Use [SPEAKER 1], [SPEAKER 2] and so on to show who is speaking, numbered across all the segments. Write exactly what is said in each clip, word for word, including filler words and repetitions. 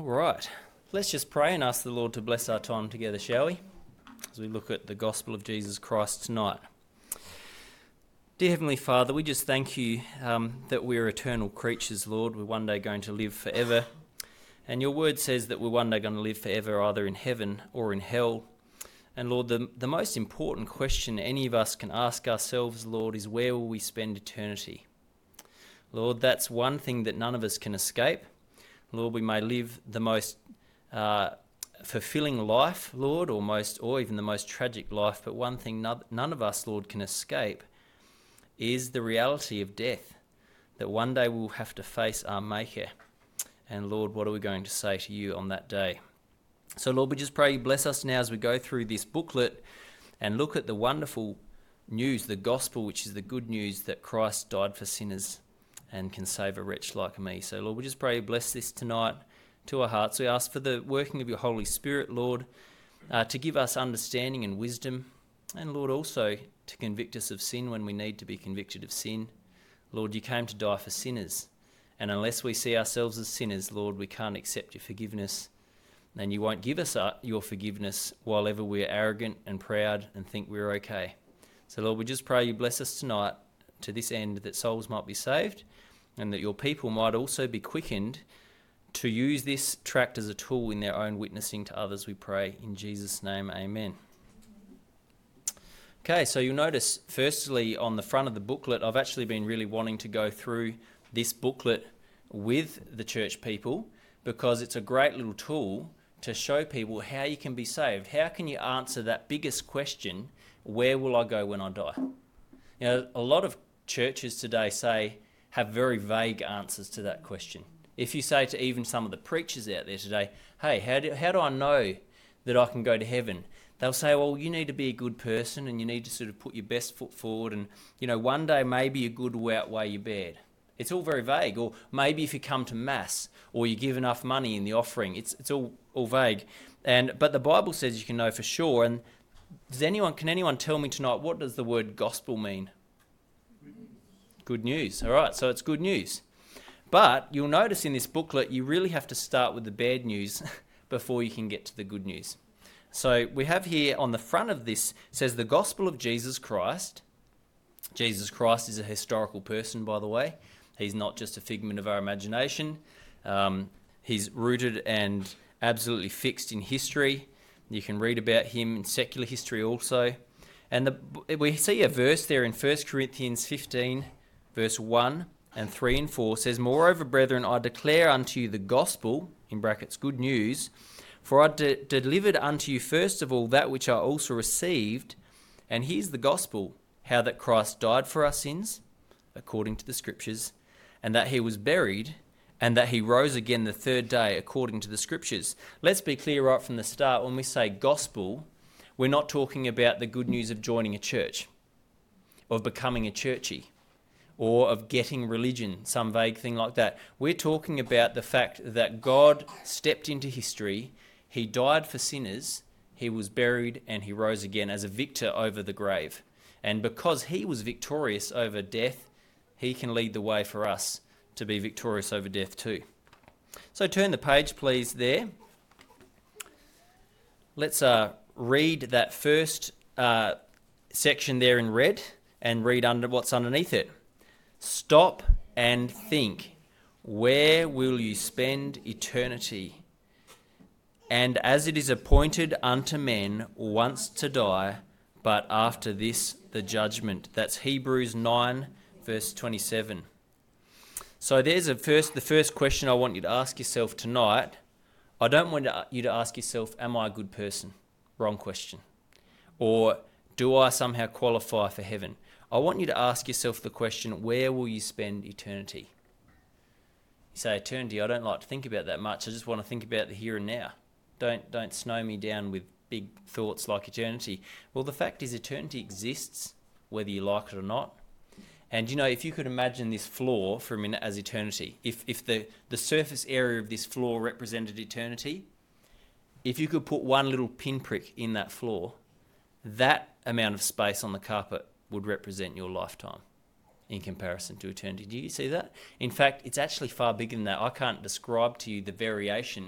[SPEAKER 1] right, let's just pray and ask the Lord to bless our time together, shall we? As we look at the gospel of Jesus Christ tonight. Dear Heavenly Father, we just thank you um, that we're eternal creatures, Lord. We're one day going to live forever. And your word says that we're one day going to live forever either in heaven or in hell. And Lord, the, the most important question any of us can ask ourselves, Lord, is where will we spend eternity? Lord, that's one thing that none of us can escape. Lord, we may live the most uh, fulfilling life, Lord, or most, or even the most tragic life, but one thing none, none of us, Lord, can escape is the reality of death, that one day we'll have to face our Maker. And Lord, what are we going to say to you on that day? So Lord, we just pray you bless us now as we go through this booklet and look at the wonderful news, the gospel, which is the good news that Christ died for sinners and can save a wretch like me. So Lord, we just pray you bless this tonight to our hearts. We ask for the working of your Holy Spirit, Lord, uh, to give us understanding and wisdom, and Lord, also to convict us of sin when we need to be convicted of sin. Lord, you came to die for sinners, and unless we see ourselves as sinners, Lord, we can't accept your forgiveness, and you won't give us your forgiveness while ever we're arrogant and proud and think we're okay. So Lord, we just pray you bless us tonight to this end, that souls might be saved and that your people might also be quickened to use this tract as a tool in their own witnessing to others, we pray. In Jesus' name, amen. Okay, so you'll notice, firstly, on the front of the booklet, I've actually been really wanting to go through this booklet with the church people because it's a great little tool to show people how you can be saved. How can you answer that biggest question, where will I go when I die? You know, a lot of churches today say, have very vague answers to that question. If you say to even some of the preachers out there today, hey, how do, how do I know that I can go to heaven? They'll say, well, you need to be a good person and you need to sort of put your best foot forward and, you know, one day maybe your good will outweigh your bad. It's all very vague. Or maybe if you come to Mass or you give enough money in the offering, it's it's all, all vague. And But the Bible says you can know for sure. And does anyone can anyone tell me tonight, what does the word gospel mean? Good news. All right, so it's good news. But you'll notice in this booklet, you really have to start with the bad news before you can get to the good news. So we have here on the front of this, says the gospel of Jesus Christ. Jesus Christ is a historical person, by the way. He's not just a figment of our imagination. Um, he's rooted and absolutely fixed in history. You can read about him in secular history also. And the, we see a verse there in First Corinthians fifteen, verse one and three and four says, moreover, brethren, I declare unto you the gospel, in brackets, good news, for I de- delivered unto you first of all that which I also received, and here's the gospel, how that Christ died for our sins, according to the scriptures, and that he was buried, and that he rose again the third day, according to the scriptures. Let's be clear right from the start, when we say gospel, we're not talking about the good news of joining a church, of becoming a churchy, or of getting religion, some vague thing like that. We're talking about the fact that God stepped into history, he died for sinners, he was buried, and he rose again as a victor over the grave. And because he was victorious over death, he can lead the way for us to be victorious over death too. So turn the page, please, there. Let's uh, read that first uh, section there in red and read under what's underneath it. Stop and think, where will you spend eternity? And as it is appointed unto men once to die, but after this the judgment. That's Hebrews nine, verse twenty-seven. So there's a first, the first question I want you to ask yourself tonight. I don't want you to ask yourself, am I a good person? Wrong question. Or do I somehow qualify for heaven? I want you to ask yourself the question, where will you spend eternity? You say, eternity, I don't like to think about that much. I just want to think about the here and now. Don't don't snow me down with big thoughts like eternity. Well, the fact is eternity exists, whether you like it or not. And, you know, if you could imagine this floor for a minute as eternity, if, if the, the surface area of this floor represented eternity, if you could put one little pinprick in that floor, that amount of space on the carpet would represent your lifetime in comparison to eternity. Do you see that? In fact, it's actually far bigger than that. I can't describe to you the variation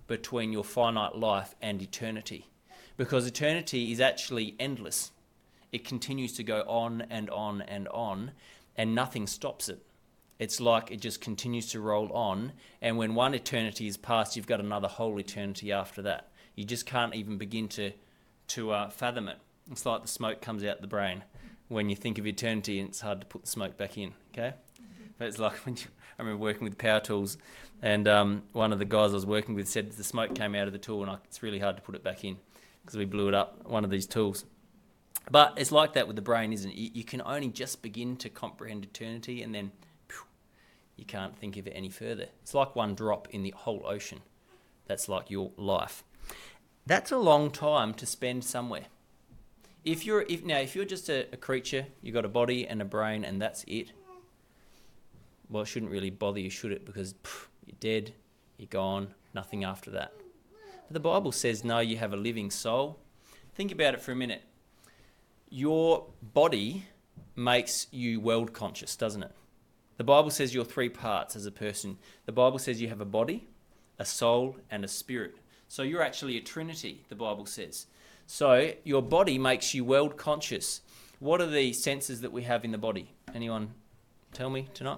[SPEAKER 1] between your finite life and eternity. Because eternity is actually endless. It continues to go on and on and on, and nothing stops it. It's like it just continues to roll on, and when one eternity is past, you've got another whole eternity after that. You just can't even begin to to uh, fathom it. It's like the smoke comes out the brain when you think of eternity, and it's hard to put the smoke back in, okay? But it's like when you, I remember working with power tools, and um, one of the guys I was working with said the smoke came out of the tool, and I, it's really hard to put it back in because we blew it up, one of these tools. But it's like that with the brain, isn't it? You, you can only just begin to comprehend eternity, and then phew, you can't think of it any further. It's like one drop in the whole ocean. That's like your life. That's a long time to spend somewhere. If you're if now if you're just a, a creature, you've got a body and a brain, and that's it. Well, it shouldn't really bother you, should it? Because pff, you're dead, you're gone, nothing after that. But the Bible says, no, you have a living soul. Think about it for a minute. Your body makes you world conscious, doesn't it? The Bible says you're three parts as a person. The Bible says you have a body, a soul, and a spirit. So you're actually a trinity, the Bible says. So your body makes you world conscious. What are the senses that we have in the body? Anyone tell me tonight?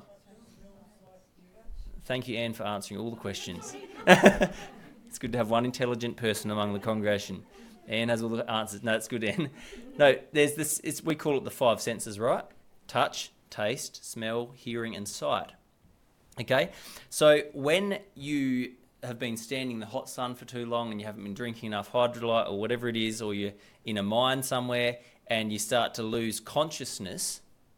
[SPEAKER 1] Thank you, Anne, for answering all the questions. It's good to have one intelligent person among the congregation. Anne has all the answers. No, it's good, Anne. No, there's this. It's, we call it the five senses, right? Touch, taste, smell, hearing, and sight. Okay? So when you have been standing in the hot sun for too long and you haven't been drinking enough hydrolyte or whatever it is, or you're in a mine somewhere and you start to lose consciousness,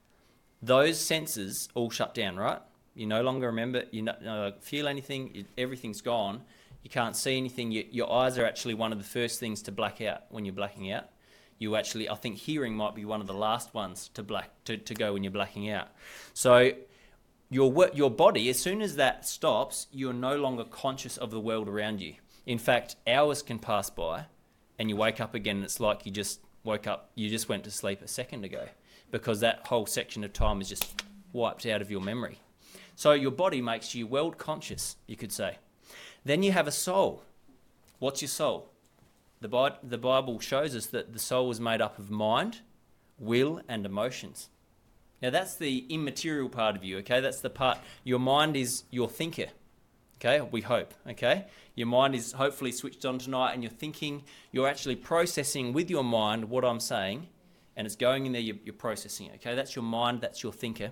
[SPEAKER 1] those senses all shut down, right? You no longer remember, you no, no, feel anything, you, everything's gone. You can't see anything. You, your eyes are actually one of the first things to black out when you're blacking out. You actually, I think hearing might be one of the last ones to black to, to go when you're blacking out. So your your body, as soon as that stops, you're no longer conscious of the world around you. In fact, hours can pass by and you wake up again and it's like you just woke up, you just went to sleep a second ago, because that whole section of time is just wiped out of your memory. So your body makes you world conscious, you could say. Then you have a soul. What's your soul? The, Bi- the Bible shows us that the soul is made up of mind, will, and emotions. Now that's the immaterial part of you, okay? That's the part, your mind is your thinker, okay? We hope, okay? Your mind is hopefully switched on tonight and you're thinking, you're actually processing with your mind what I'm saying, and it's going in there, you're, you're processing it, okay? That's your mind, that's your thinker.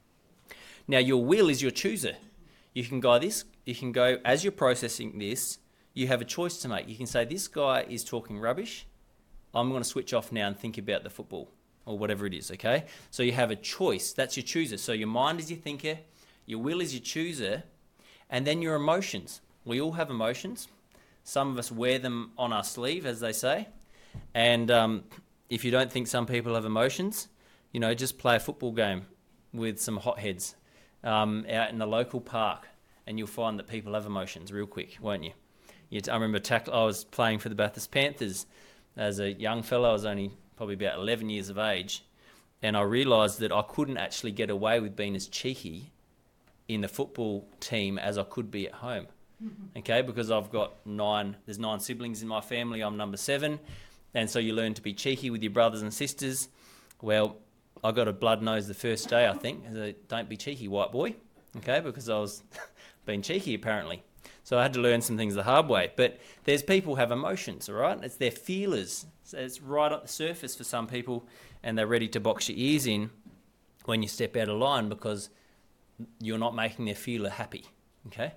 [SPEAKER 1] Now your will is your chooser. You can go this, you can go, as you're processing this, you have a choice to make. You can say, this guy is talking rubbish. I'm going to switch off now and think about the football or whatever it is, okay? So you have a choice. That's your chooser. So your mind is your thinker, your will is your chooser, and then your emotions. We all have emotions. Some of us wear them on our sleeve, as they say. And um, if you don't think some people have emotions, you know, just play a football game with some hotheads um, out in the local park, and you'll find that people have emotions real quick, won't you? you t- I remember tackle- I was playing for the Bathurst Panthers as a young fellow. I was only probably about eleven years of age, and I realised that I couldn't actually get away with being as cheeky in the football team as I could be at home. Mm-hmm. Okay, because I've got nine, there's nine siblings in my family, I'm number seven, and so you learn to be cheeky with your brothers and sisters. Well, I got a blood nose the first day, I think. So don't be cheeky, white boy, okay, because I was being cheeky apparently. So I had to learn some things the hard way. But there's people who have emotions, all right? It's their feelers. So it's right at the surface for some people, and they're ready to box your ears in when you step out of line because you're not making their feeler happy, okay?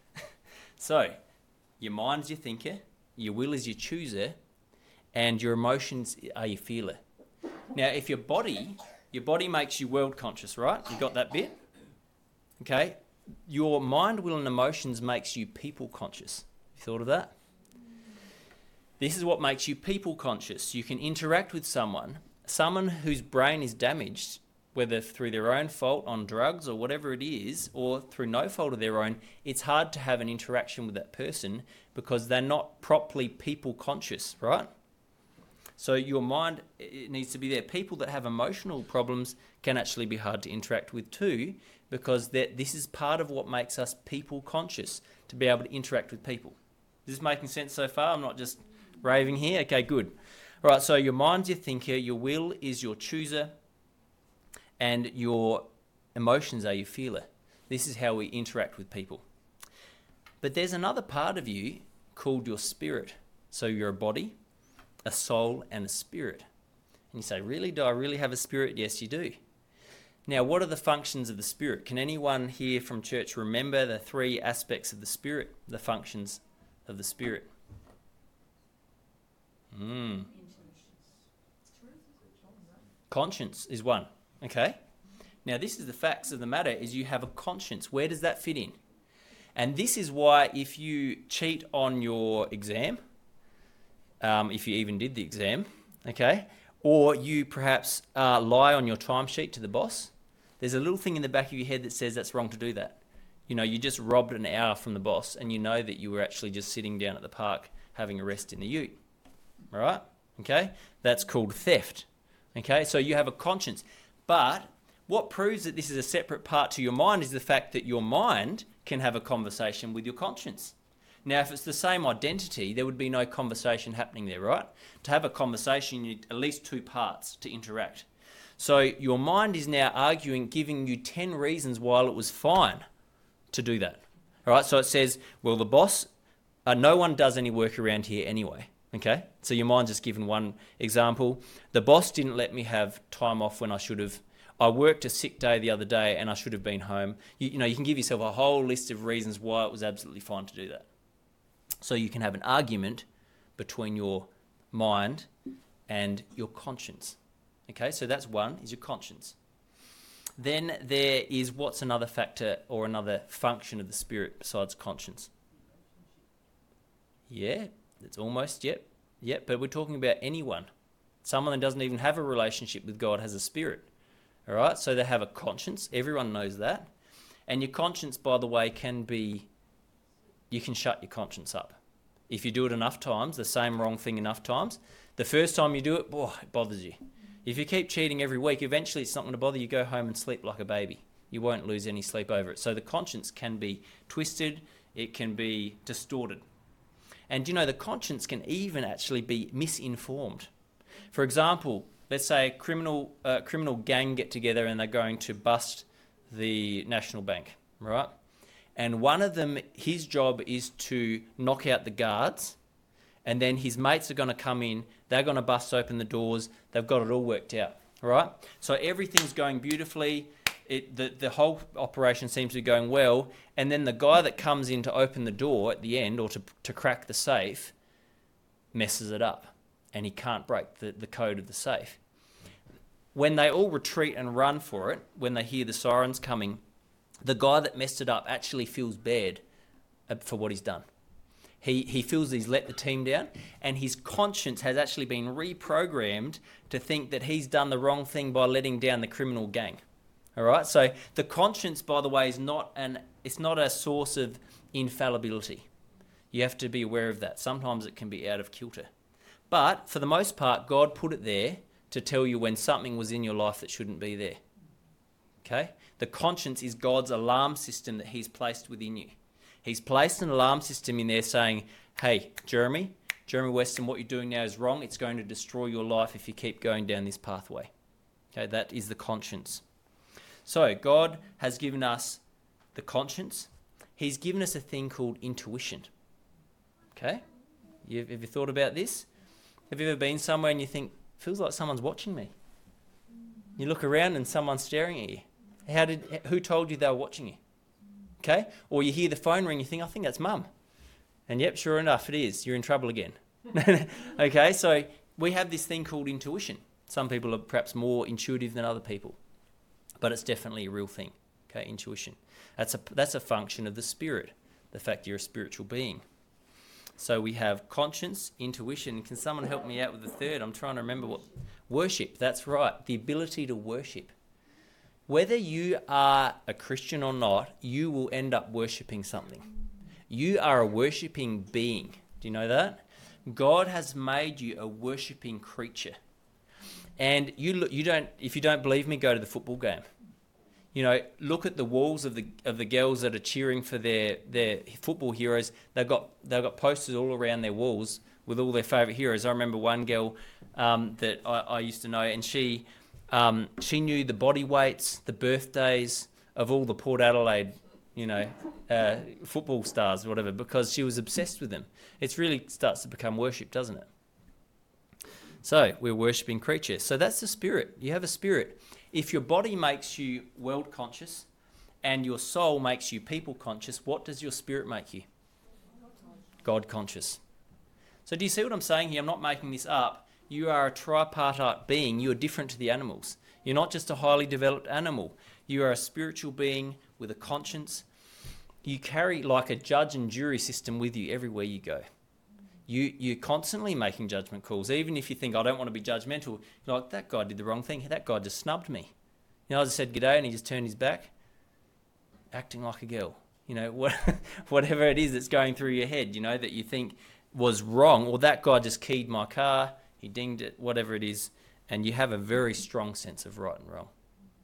[SPEAKER 1] So your mind's your thinker, your will is your chooser, and your emotions are your feeler. Now, if your body, your body makes you world conscious, right? You got that bit? Okay. Your mind, will, and emotions makes you people conscious. You thought of that? This is what makes you people conscious. You can interact with someone, someone whose brain is damaged, whether through their own fault on drugs or whatever it is, or through no fault of their own. It's hard to have an interaction with that person because they're not properly people conscious, right? So your mind, it needs to be there. People that have emotional problems can actually be hard to interact with too, because this is part of what makes us people conscious, to be able to interact with people. Is this making sense so far? I'm not just raving here. Okay, good. All right, so your mind's your thinker, your will is your chooser, and your emotions are your feeler. This is how we interact with people. But there's another part of you called your spirit. So you're a body, a soul, and a spirit. And you say, really? Do I really have a spirit? Yes, you do. Now, what are the functions of the spirit? Can anyone here from church remember the three aspects of the spirit, the functions of the spirit? Mm. Conscience is one. Okay. Now, this is the facts of the matter, is you have a conscience. Where does that fit in? And this is why if you cheat on your exam, um, if you even did the exam, okay, or you perhaps uh, lie on your timesheet to the boss, there's a little thing in the back of your head that says that's wrong to do that. You know, you just robbed an hour from the boss and you know that you were actually just sitting down at the park having a rest in the ute. All right? Okay? That's called theft. Okay? So you have a conscience. But what proves that this is a separate part to your mind is the fact that your mind can have a conversation with your conscience. Now, if it's the same identity, there would be no conversation happening there, right? To have a conversation, you need at least two parts to interact. So your mind is now arguing, giving you ten reasons why it was fine to do that. All right, so it says, well, the boss, uh, no one does any work around here anyway, okay? So your mind's just given one example. The boss didn't let me have time off when I should have. I worked a sick day the other day and I should have been home. You, you know, you can give yourself a whole list of reasons why it was absolutely fine to do that. So you can have an argument between your mind and your conscience. Okay, so that's one, is your conscience. Then there is what's another factor or another function of the spirit besides conscience? Yeah, it's almost, yep, yep, but we're talking about anyone. Someone that doesn't even have a relationship with God has a spirit. All right, so they have a conscience. Everyone knows that. And your conscience, by the way, can be, you can shut your conscience up. If you do it enough times, the same wrong thing enough times, the first time you do it, boy, it bothers you. If you keep cheating every week, eventually it's not going to bother you. Go home and sleep like a baby. You won't lose any sleep over it. So the conscience can be twisted. It can be distorted. And, you know, the conscience can even actually be misinformed. For example, let's say a criminal, uh, criminal gang get together and they're going to bust the National Bank, right? And one of them, his job is to knock out the guards, and then his mates are going to come in, they're going to bust open the doors, they've got it all worked out, right? So everything's going beautifully, it, the, the whole operation seems to be going well, and then the guy that comes in to open the door at the end, or to, to crack the safe, messes it up, and he can't break the, the code of the safe. When they all retreat and run for it, when they hear the sirens coming, the guy that messed it up actually feels bad for what he's done. He he feels he's let the team down, and his conscience has actually been reprogrammed to think that he's done the wrong thing by letting down the criminal gang. All right? So the conscience, by the way, is not an it's not a source of infallibility. You have to be aware of that. Sometimes it can be out of kilter. But for the most part, God put it there to tell you when something was in your life that shouldn't be there. Okay? The conscience is God's alarm system that he's placed within you. He's placed an alarm system in there saying, hey, Jeremy, Jeremy Weston, what you're doing now is wrong. It's going to destroy your life if you keep going down this pathway. Okay, that is the conscience. So God has given us the conscience. He's given us a thing called intuition. Okay? You've, have you thought about this? Have you ever been somewhere and you think, feels like someone's watching me? You look around and someone's staring at you. How did? Who told you they were watching you? Okay? Or you hear the phone ring, you think, I think that's mum. And yep, sure enough, it is. You're in trouble again. Okay, so we have this thing called intuition. Some people are perhaps more intuitive than other people, but it's definitely a real thing. Okay, intuition. That's a that's a function of the spirit, the fact you're a spiritual being. So we have conscience, intuition. Can someone help me out with the third? I'm trying to remember what. Worship, that's right. The ability to worship. Whether you are a Christian or not, you will end up worshipping something. You are a worshipping being. Do you know that? God has made you a worshipping creature. And you look, you don't. If you don't believe me, go to the football game. You know, look at the walls of the of the girls that are cheering for their, their football heroes. They've got they've got posters all around their walls with all their favourite heroes. I remember one girl um, that I, I used to know, and she um, she knew the body weights, the birthdays of all the Port Adelaide, you know, uh, football stars or whatever, because she was obsessed with them. It really starts to become worship, doesn't it? So we're worshipping creatures. So that's the spirit. You have a spirit. If your body makes you world conscious and your soul makes you people conscious, what does your spirit make you? God conscious. So do you see what I'm saying here? I'm not making this up. You are a tripartite being. You are different to the animals. You're not just a highly developed animal. You are a spiritual being with a conscience. You carry like a judge and jury system with you everywhere you go. You, you're constantly making judgment calls. Even if you think, I don't want to be judgmental, you're like, that guy did the wrong thing. That guy just snubbed me. You know, I just said g'day and he just turned his back, acting like a girl. You know, what, whatever it is that's going through your head, you know, that you think was wrong, or that guy just keyed my car, he dinged it, whatever it is, and you have a very strong sense of right and wrong.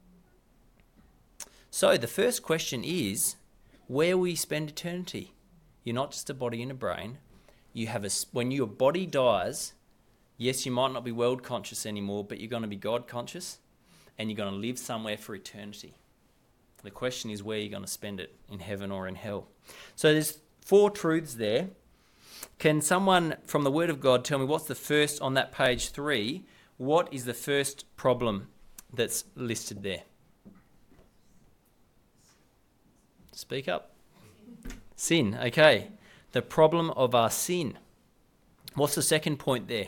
[SPEAKER 1] So the first question is, where will you spend eternity? You're not just a body and a brain. You have a, when your body dies, yes, you might not be world conscious anymore, but you're going to be God conscious and you're going to live somewhere for eternity. The question is where you're going to spend it, in heaven or in hell. So there's four truths there. Can someone from the Word of God tell me what's the first on that page three? What is the first problem that's listed there? Speak up. Sin, okay. The problem of our sin. What's the second point there?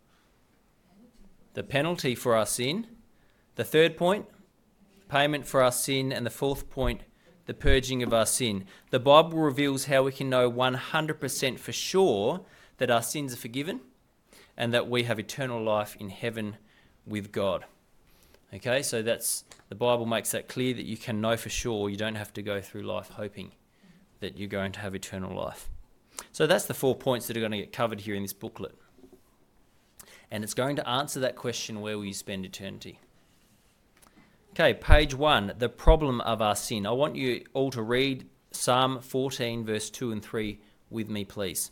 [SPEAKER 1] The penalty for our sin. The third point, payment for our sin. And the fourth point, the purging of our sin. The Bible reveals how we can know one hundred percent for sure that our sins are forgiven and that we have eternal life in heaven with God. Okay, so that's, the Bible makes that clear that you can know for sure. You don't have to go through life hoping that you're going to have eternal life. So that's the four points that are going to get covered here in this booklet. And it's going to answer that question, where will you spend eternity? Okay, page one, the problem of our sin. I want you all to read Psalm fourteen, verse two and three with me, please.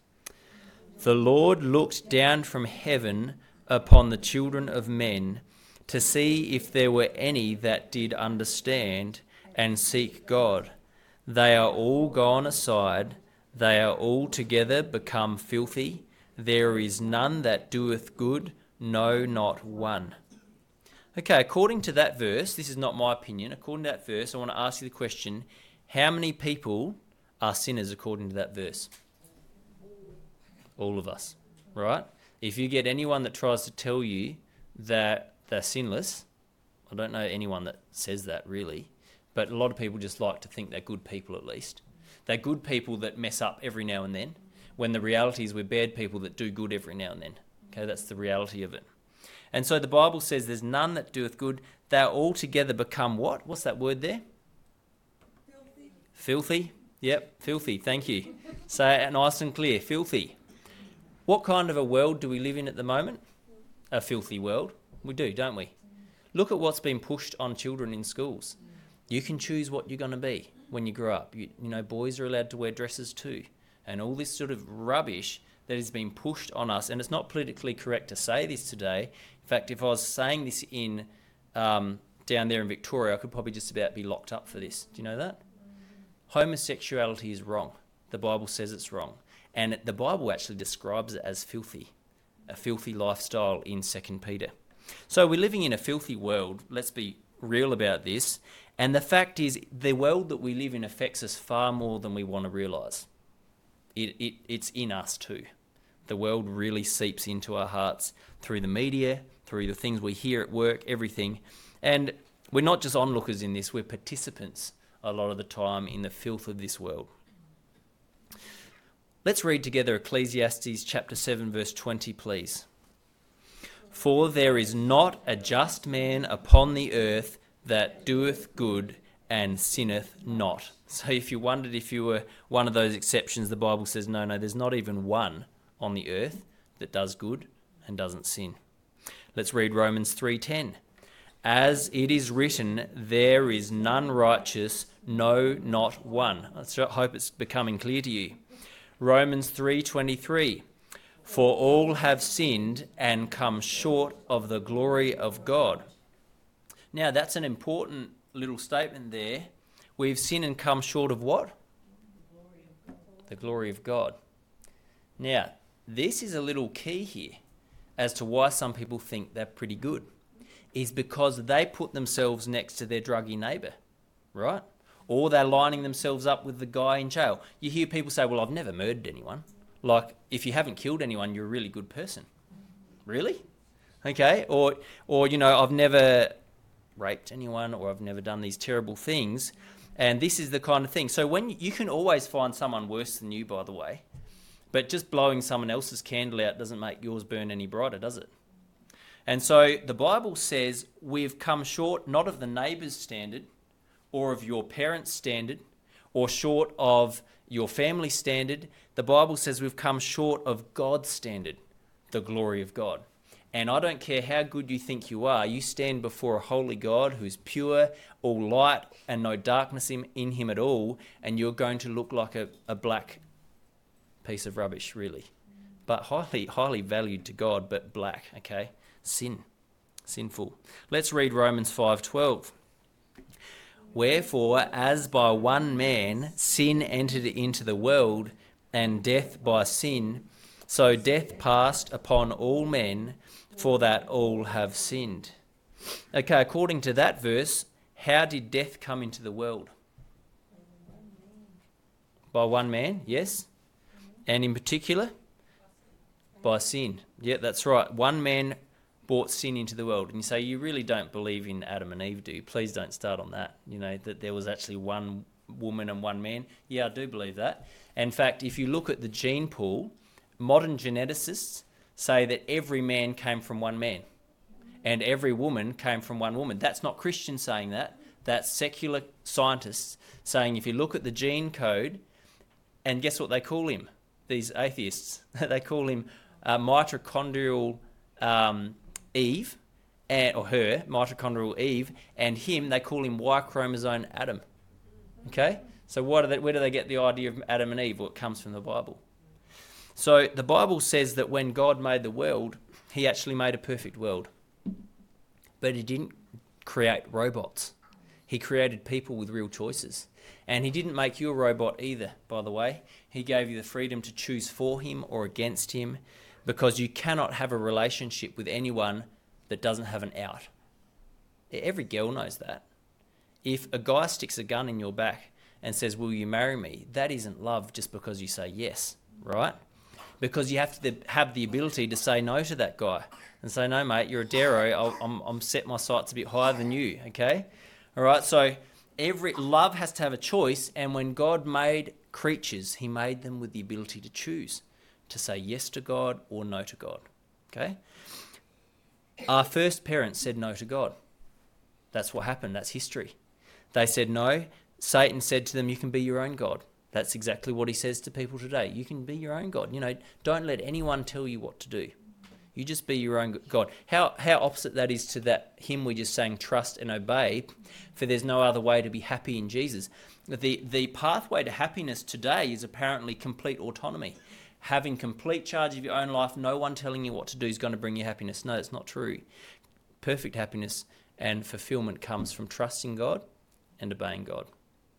[SPEAKER 1] The Lord looked down from heaven upon the children of men to see if there were any that did understand and seek God. They are all gone aside. They are altogether become filthy. There is none that doeth good, no, not one. Okay, according to that verse, this is not my opinion, according to that verse, I want to ask you the question, how many people are sinners according to that verse? All of us, right? If you get anyone that tries to tell you that they're sinless, I don't know anyone that says that really, but a lot of people just like to think they're good people at least. They're good people that mess up every now and then, when the reality is we're bad people that do good every now and then. Okay, that's the reality of it. And so the Bible says there's none that doeth good. They all together become what? What's that word there?
[SPEAKER 2] Filthy.
[SPEAKER 1] Filthy? Yep, filthy. Thank you. Say it nice and clear. Filthy. What kind of a world do we live in at the moment? A filthy world. We do, don't we? Look at what's been pushed on children in schools. You can choose what you're going to be when you grow up. You, you know, boys are allowed to wear dresses too. And all this sort of rubbish that has been pushed on us. And it's not politically correct to say this today. In fact, if I was saying this in um, down there in Victoria, I could probably just about be locked up for this. Do you know that? Homosexuality is wrong. The Bible says it's wrong. And the Bible actually describes it as filthy, a filthy lifestyle in Second Peter. So we're living in a filthy world. Let's be real about this. And the fact is, the world that we live in affects us far more than we want to realise. It, it, it's in us too. The world really seeps into our hearts through the media, through the things we hear at work, everything. And we're not just onlookers in this, we're participants a lot of the time in the filth of this world. Let's read together Ecclesiastes chapter seven, verse twenty, please. For there is not a just man upon the earth that doeth good and sinneth not. So if you wondered if you were one of those exceptions, the Bible says, no, no, there's not even one on the earth that does good and doesn't sin. Let's read Romans three ten. As it is written, there is none righteous, no, not one. I hope it's becoming clear to you. Romans three twenty-three. For all have sinned and come short of the glory of God. Now that's an important little statement there. We've sinned and come short of what? The glory of God. Now, this is a little key here as to why some people think they're pretty good. Is because they put themselves next to their druggy neighbour, right? Or they're lining themselves up with the guy in jail. You hear people say, well, I've never murdered anyone. Like, if you haven't killed anyone, you're a really good person. Really? Okay. Or, or you know, I've never raped anyone, or I've never done these terrible things. And this is the kind of thing. So when you can always find someone worse than you, by the way, but just blowing someone else's candle out doesn't make yours burn any brighter, does it? And so the Bible says we've come short not of the neighbour's standard or of your parents' standard or short of your family standard. The Bible says we've come short of God's standard, the glory of God. And I don't care how good you think you are, you stand before a holy God who's pure, all light and no darkness in, in him at all, and you're going to look like a, a black piece of rubbish, really. But highly, highly valued to God, but black, okay? Sin, sinful. Let's read Romans five twelve. Wherefore, as by one man sin entered into the world, and death by sin, so death passed upon all men, for that all have sinned. Okay, according to that verse, how did death come into the world? By one man, yes. And in particular, by sin. Yeah, that's right. One man brought sin into the world. And you say, you really don't believe in Adam and Eve, do you? Please don't start on that. You know, that there was actually one woman and one man. Yeah, I do believe that. In fact, if you look at the gene pool, modern geneticists say that every man came from one man and every woman came from one woman. That's not Christians saying that. That's secular scientists saying if you look at the gene code, and guess what they call him? These atheists. They call him uh, mitochondrial um, Eve, and, or her, mitochondrial Eve, and him, they call him Y chromosome Adam. Okay? So what are they, where do they get the idea of Adam and Eve? Well, it comes from the Bible. So the Bible says that when God made the world, he actually made a perfect world. But he didn't create robots. He created people with real choices. And he didn't make you a robot either, by the way. He gave you the freedom to choose for him or against him, because you cannot have a relationship with anyone that doesn't have an out. Every girl knows that. If a guy sticks a gun in your back and says, will you marry me? That isn't love just because you say yes, right? Because you have to have the ability to say no to that guy and say, no, mate, you're a dero. I'll, I'm, I'm set my sights a bit higher than you, okay? All right, so every love has to have a choice, and when God made creatures, he made them with the ability to choose, to say yes to God or no to God, okay? Our first parents said no to God. That's what happened. That's history. They said no. Satan said to them, you can be your own God. That's exactly what he says to people today. You can be your own God. You know, don't let anyone tell you what to do. You just be your own God. How how opposite that is to that hymn we just sang, trust and obey, for there's no other way to be happy in Jesus. The, the pathway to happiness today is apparently complete autonomy. Having complete charge of your own life, no one telling you what to do is going to bring you happiness. No, it's not true. Perfect happiness and fulfillment comes from trusting God and obeying God.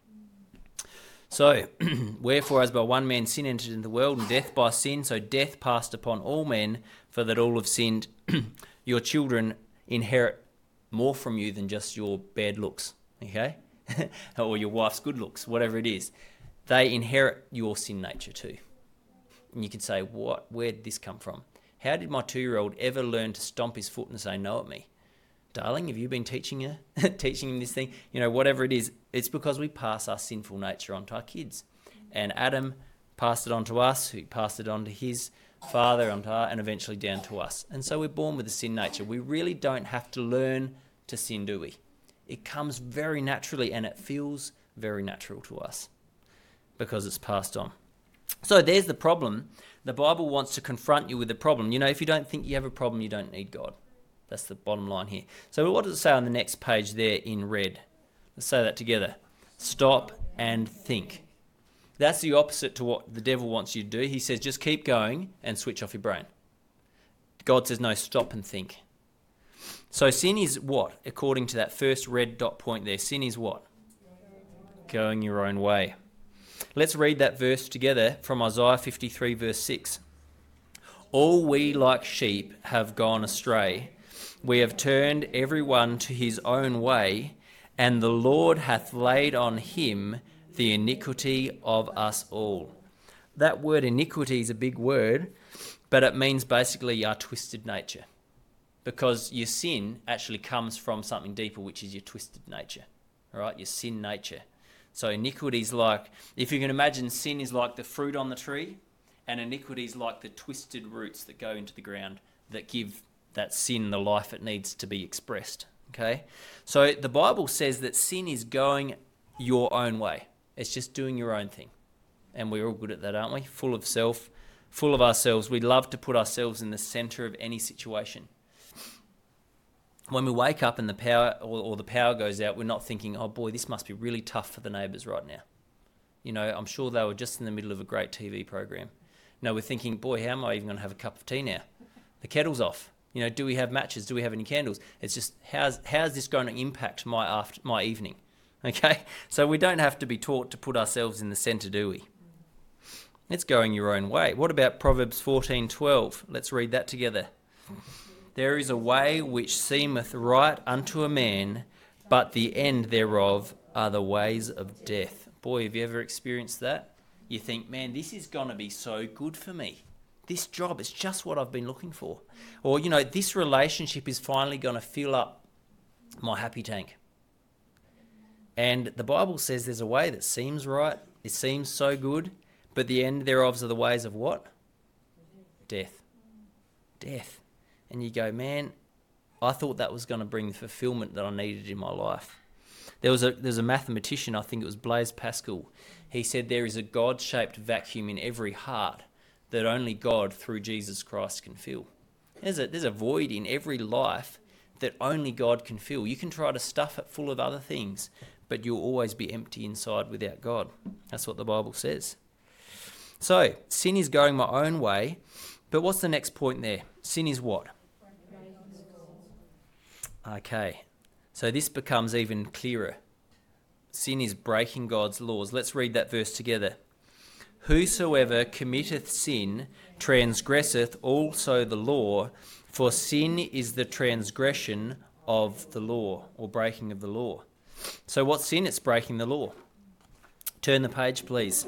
[SPEAKER 1] So, wherefore as by one man sin entered into the world, and death by sin, so death passed upon all men, for that all have sinned. Your children inherit more from you than just your bad looks, okay? Or your wife's good looks, whatever it is. They inherit your sin nature too. And you can say, what? Where did this come from? How did my two-year-old ever learn to stomp his foot and say no at me? Darling, have you been teaching her, teaching him this thing? You know, whatever it is, it's because we pass our sinful nature on to our kids. And Adam passed it on to us, who passed it on to his father, onto our, and eventually down to us. And so we're born with a sin nature. We really don't have to learn to sin, do we? It comes very naturally, and it feels very natural to us because it's passed on. So there's the problem. The Bible wants to confront you with the problem. You know, if you don't think you have a problem, you don't need God. That's the bottom line here. So what does it say on the next page there in red? Let's say that together. Stop and think. That's the opposite to what the devil wants you to do. He says, just keep going and switch off your brain. God says, no, stop and think. So sin is what? According to that first red dot point there, sin is what? Going your own way. Let's read that verse together from Isaiah fifty-three, verse six. All we like sheep have gone astray. We have turned every one to his own way, and the Lord hath laid on him the iniquity of us all. That word iniquity is a big word, but it means basically our twisted nature. Because your sin actually comes from something deeper, which is your twisted nature. All right, your sin nature. So iniquity is like, if you can imagine, sin is like the fruit on the tree, and iniquity is like the twisted roots that go into the ground that give that sin the life it needs to be expressed. Okay? So the Bible says that sin is going your own way. It's just doing your own thing. And we're all good at that, aren't we? Full of self, full of ourselves. We love to put ourselves in the center of any situation. When we wake up and the power or, or the power goes out, we're not thinking, oh boy, this must be really tough for the neighbours right now. You know, I'm sure they were just in the middle of a great T V program. No, we're thinking, boy, how am I even going to have a cup of tea now? The kettle's off. You know, do we have matches? Do we have any candles? It's just, how's how's this going to impact my after my evening? Okay? So we don't have to be taught to put ourselves in the centre, do we? It's going your own way. What about Proverbs fourteen twelve? Let's read that together. There is a way which seemeth right unto a man, but the end thereof are the ways of death. Boy, have you ever experienced that? You think, man, this is going to be so good for me. This job is just what I've been looking for. Or, you know, this relationship is finally going to fill up my happy tank. And the Bible says there's a way that seems right, it seems so good, but the end thereof are the ways of what? Death. Death. And you go, man, I thought that was going to bring the fulfillment that I needed in my life. There was a there's a mathematician, I think it was Blaise Pascal. He said there is a God-shaped vacuum in every heart that only God through Jesus Christ can fill. There's a, there's a void in every life that only God can fill. You can try to stuff it full of other things, but you'll always be empty inside without God. That's what the Bible says. So, sin is going my own way, but what's the next point there? Sin is what? Okay, so this becomes even clearer. Sin is breaking God's laws. Let's read that verse together. Whosoever committeth sin transgresseth also the law, for sin is the transgression of the law, or breaking of the law. So what's sin? It's breaking the law. Turn the page, please.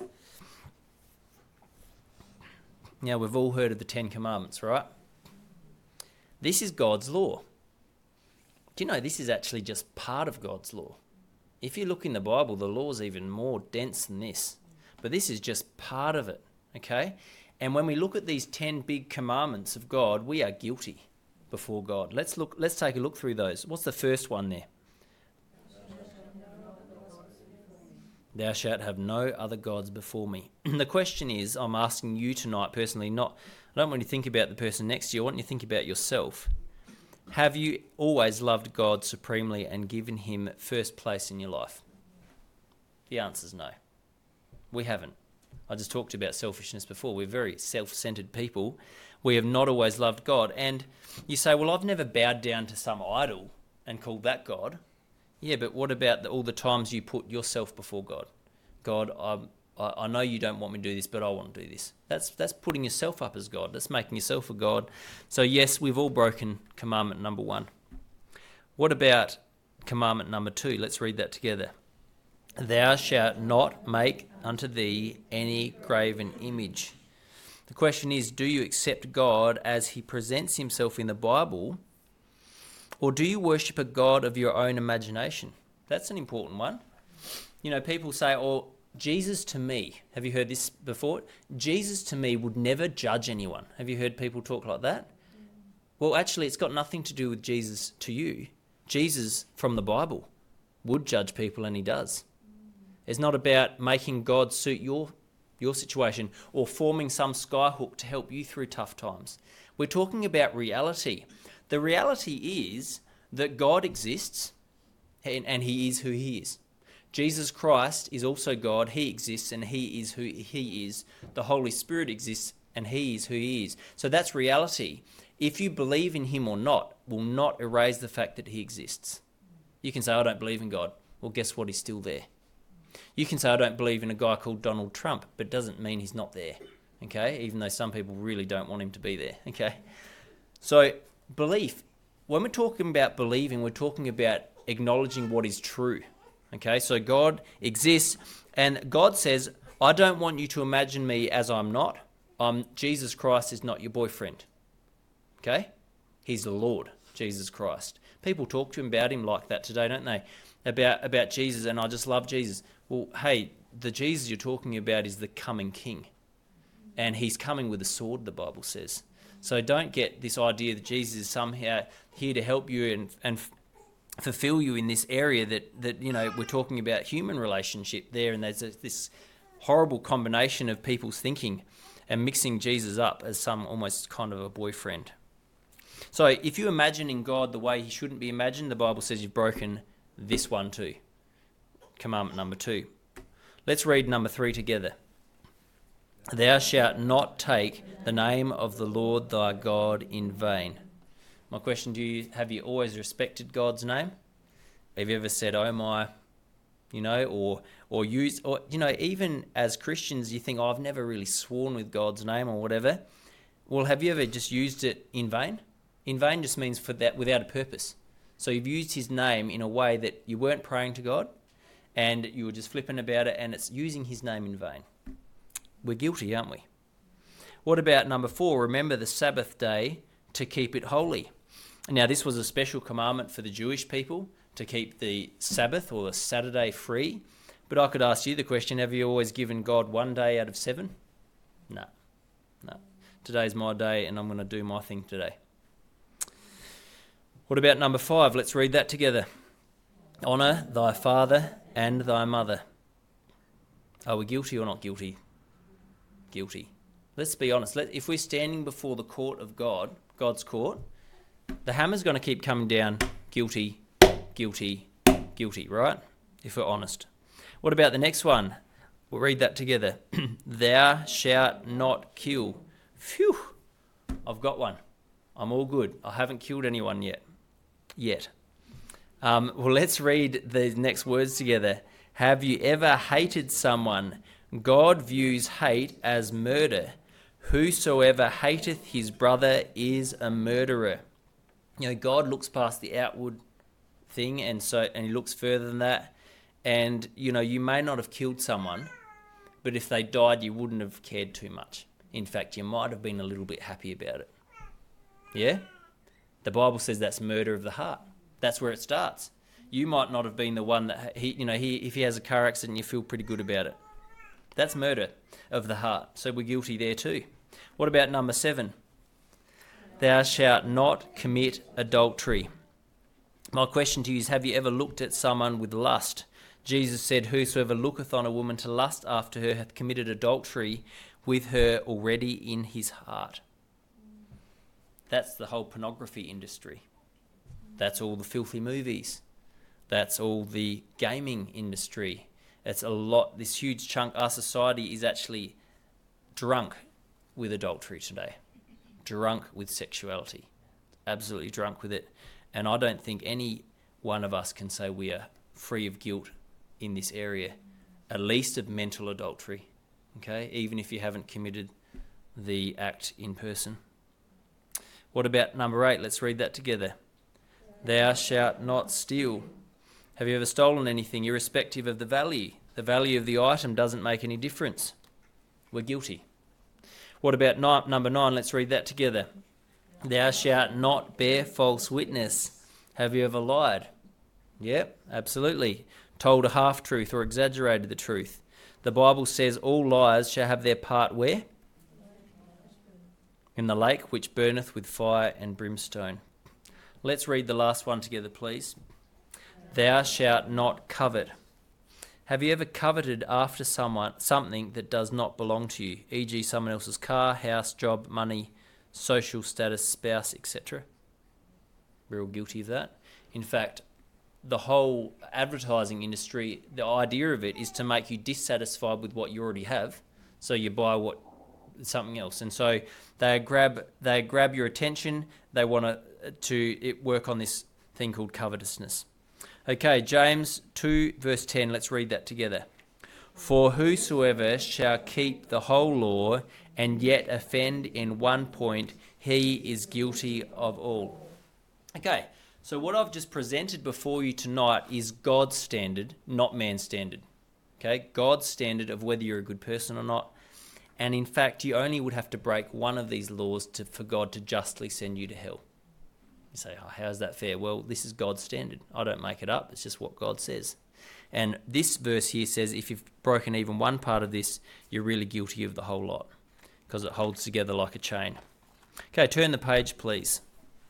[SPEAKER 1] Now, we've all heard of the Ten Commandments, right? This is God's law. Do you know this is actually just part of God's law? If you look in the Bible, the law is even more dense than this. But this is just part of it, okay? And when we look at these ten big commandments of God, we are guilty before God. Let's look. Let's take a look through those. What's the first one there? Thou shalt have no other gods before me. The question is, I'm asking you tonight personally, not, I don't want you to think about the person next to you, I want you to think about yourself. Have you always loved God supremely and given him first place in your life? The answer is no. We haven't. I just talked about selfishness before. We're very self-centered people. We have not always loved God. And you say, well, I've never bowed down to some idol and called that God. Yeah, but what about the, all the times you put yourself before God? God, I'm, I, I know you don't want me to do this, but I want to do this. That's that's putting yourself up as God. That's making yourself a God. So yes, we've all broken commandment number one. What about commandment number two? Let's read that together. Thou shalt not make unto thee any graven image. The question is, do you accept God as he presents himself in the Bible, or do you worship a God of your own imagination? That's an important one. You know, people say, oh, Jesus to me, have you heard this before? Jesus to me would never judge anyone. Have you heard people talk like that? Well, actually, it's got nothing to do with Jesus to you. Jesus from the Bible would judge people, and he does. It's not about making God suit your, your situation or forming some skyhook to help you through tough times. We're talking about reality. The reality is that God exists and, and he is who he is. Jesus Christ is also God. He exists and he is who he is. The Holy Spirit exists and he is who he is. So that's reality. If you believe in him or not, will not erase the fact that he exists. You can say, I don't believe in God. Well, guess what? He's still there. You can say, I don't believe in a guy called Donald Trump, but it doesn't mean he's not there, okay? Even though some people really don't want him to be there, okay? So belief, when we're talking about believing, we're talking about acknowledging what is true, okay? So God exists, and God says, I don't want you to imagine me as I'm not. Um, Jesus Christ is not your boyfriend, okay? He's the Lord, Jesus Christ. People talk to him about him like that today, don't they? About about Jesus, and I just love Jesus. Well, hey, the Jesus you're talking about is the coming king. And he's coming with a sword, the Bible says. So don't get this idea that Jesus is somehow here to help you and, and f- fulfill you in this area that, that, you know, we're talking about human relationship there, and there's a, this horrible combination of people's thinking and mixing Jesus up as some almost kind of a boyfriend. So if you imagine in God the way he shouldn't be imagined, the Bible says you've broken this one too. Commandment number two. Let's read number three together. Thou shalt not take the name of the Lord thy God in vain. My question to you, have you always respected God's name? Have you ever said, oh my, you know, or or use, or, you know, even as Christians, you think, oh, I've never really sworn with God's name or whatever. Well, have you ever just used it in vain? In vain just means for that without a purpose. So you've used his name in a way that you weren't praying to God and you were just flippant about it, and it's using his name in vain. We're guilty, aren't we? What about number four? Remember the Sabbath day to keep it holy. Now, this was a special commandment for the Jewish people to keep the Sabbath or the Saturday free. But I could ask you the question, have you always given God one day out of seven? No, no. Today's my day and I'm going to do my thing today. What about number five? Let's read that together. Honour thy father and thy mother. Are we guilty or not guilty? Guilty. Let's be honest. Let, if we're standing before the court of God, God's court, the hammer's going to keep coming down guilty, guilty, guilty, right? If we're honest. What about the next one? We'll read that together. Thou shalt not kill. Phew. I've got one. I'm all good. I haven't killed anyone yet. Yet. Um, well, let's read the next words together. Have you ever hated someone? God views hate as murder. Whosoever hateth his brother is a murderer. You know, God looks past the outward thing, and so and he looks further than that. And, you know, you may not have killed someone, but if they died, you wouldn't have cared too much. In fact, you might have been a little bit happy about it. Yeah? The Bible says that's murder of the heart. That's where it starts. You might not have been the one that, he, you know, he if he has a car accident, you feel pretty good about it. That's murder of the heart. So we're guilty there too. What about number seven? Thou shalt not commit adultery. My question to you is, have you ever looked at someone with lust? Jesus said, whosoever looketh on a woman to lust after her hath committed adultery with her already in his heart. That's the whole pornography industry. That's all the filthy movies. That's all the gaming industry. It's a lot, this huge chunk. Our society is actually drunk with adultery today. Drunk with sexuality. Absolutely drunk with it. And I don't think any one of us can say we are free of guilt in this area, at least of mental adultery, okay, even if you haven't committed the act in person. What about number eight? Let's read that together. Thou shalt not steal. Have you ever stolen anything, irrespective of the value? The value of the item doesn't make any difference. We're guilty. What about ni- number nine? Let's read that together. Thou shalt not bear false witness. Have you ever lied? Yep, absolutely. Told a half-truth or exaggerated the truth. The Bible says all liars shall have their part where? In the lake which burneth with fire and brimstone. Let's read the last one together, please. Thou shalt not covet. Have you ever coveted after someone something that does not belong to you, for example someone else's car, house, job, money, social status, spouse, et cetera? We're all guilty of that. In fact, the whole advertising industry, the idea of it is to make you dissatisfied with what you already have, so you buy what something else. And so they grab they grab your attention. They want to to it work on this thing called covetousness. Okay, James two verse ten. Let's read that together. For whosoever shall keep the whole law and yet offend in one point, he is guilty of all. Okay, so what I've just presented before you tonight is God's standard, not man's standard. Okay, God's standard of whether you're a good person or not. And in fact, you only would have to break one of these laws to, for God to justly send you to hell. You say, oh, how's that fair? Well, this is God's standard. I don't make it up. It's just what God says. And this verse here says if you've broken even one part of this, you're really guilty of the whole lot because it holds together like a chain. Okay, turn the page, please.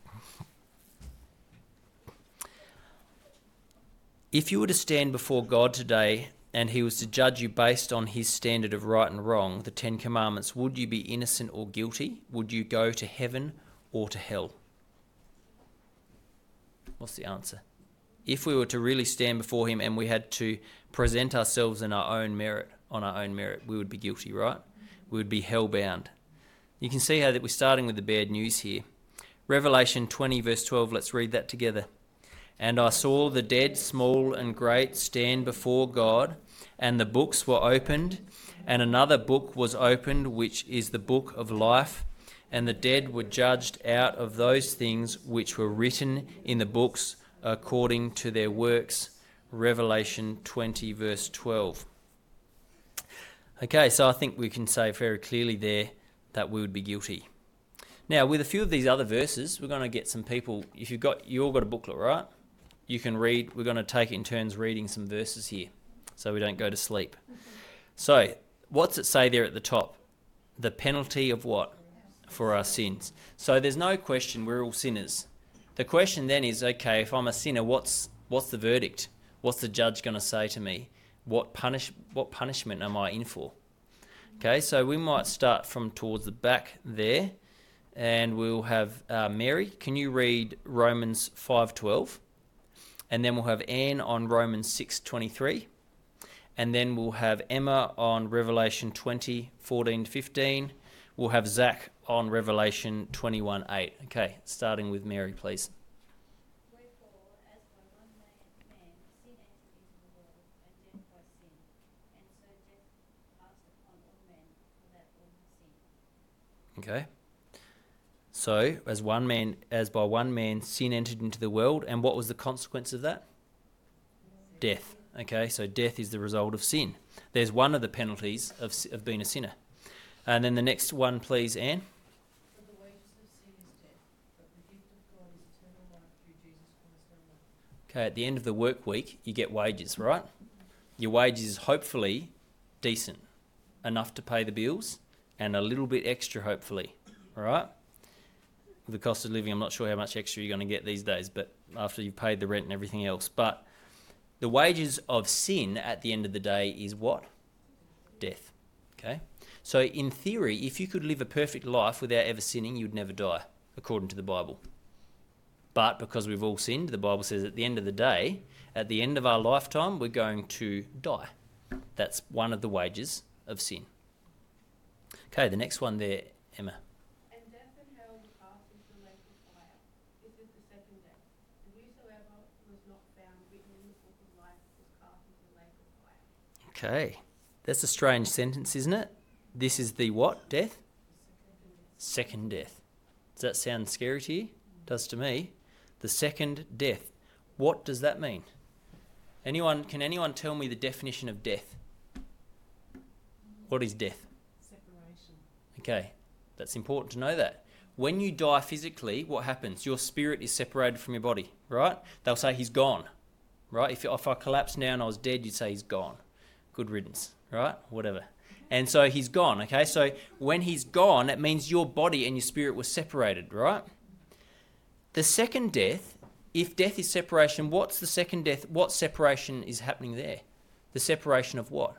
[SPEAKER 1] If you were to stand before God today and he was to judge you based on his standard of right and wrong, the Ten Commandments, would you be innocent or guilty? Would you go to heaven or to hell? What's the answer? If we were to really stand before him and we had to present ourselves in our own merit, on our own merit, we would be guilty, right? We would be hell-bound. You can see how that we're starting with the bad news here. Revelation twenty verse twelve, let's read that together. And I saw the dead, small and great, stand before God, and the books were opened, and another book was opened, which is the book of life, and the dead were judged out of those things which were written in the books according to their works. Revelation twenty verse twelve. Okay, so I think we can say very clearly there that we would be guilty. Now, with a few of these other verses, we're going to get some people, if you've got, you all got a booklet, right? You can read, we're going to take it in turns reading some verses here so we don't go to sleep. So, what's it say there at the top? The penalty of what? For our sins. So there's no question we're all sinners. The question then is, okay, if I'm a sinner, what's what's the verdict? What's the judge going to say to me? What punish what punishment am I in for? Okay, so we might start from towards the back there, and we'll have uh, Mary. Can you read Romans five twelve? And then we'll have Anne on Romans six twenty-three. And then we'll have Emma on Revelation twenty fourteen to fifteen. We'll have Zach on Revelation twenty-one eight. Okay, starting with Mary, please.
[SPEAKER 3] Wherefore, as by one man, man sin entered into the world, and death by sin, and so death passed upon all men, for that all have sinned.
[SPEAKER 1] Okay. So, as one man, as by one man, sin entered into the world, and what was the consequence of that? Death. Okay, so death is the result of sin. There's one of the penalties of of being a sinner. And then the next one, please, Anne.
[SPEAKER 2] For the wages of sin is death, but the gift of God is eternal life through Jesus Christ our Lord.
[SPEAKER 1] Okay, at the end of the work week, you get wages, right? Your wages is hopefully decent, enough to pay the bills, and a little bit extra, hopefully, all right? With the cost of living, I'm not sure how much extra you're going to get these days, but after you've paid the rent and everything else. But the wages of sin at the end of the day is what? Death, okay? So in theory, if you could live a perfect life without ever sinning, you'd never die, according to the Bible. But because we've all sinned, the Bible says at the end of the day, at the end of our lifetime, we're going to die. That's one of the wages of sin. Okay, the next one there, Emma.
[SPEAKER 2] And death and hell were cast into the lake of fire. This is the second death. And whosoever was not found written in the book of life was cast into the lake of fire.
[SPEAKER 1] Okay, that's a strange sentence, isn't it? This is the what? Death? Second death. Does that sound scary to you? Does to me. The second death. What does that mean? Anyone? Can anyone tell me the definition of death? What is death?
[SPEAKER 2] Separation.
[SPEAKER 1] Okay, that's important to know that. When you die physically, what happens? Your spirit is separated from your body, right? They'll say he's gone, right? If, if I collapsed now and I was dead, you'd say he's gone. Good riddance, right? Whatever. And so he's gone, okay? So when he's gone, it means your body and your spirit were separated, right? The second death, if death is separation, what's the second death? What separation is happening there? The separation of what?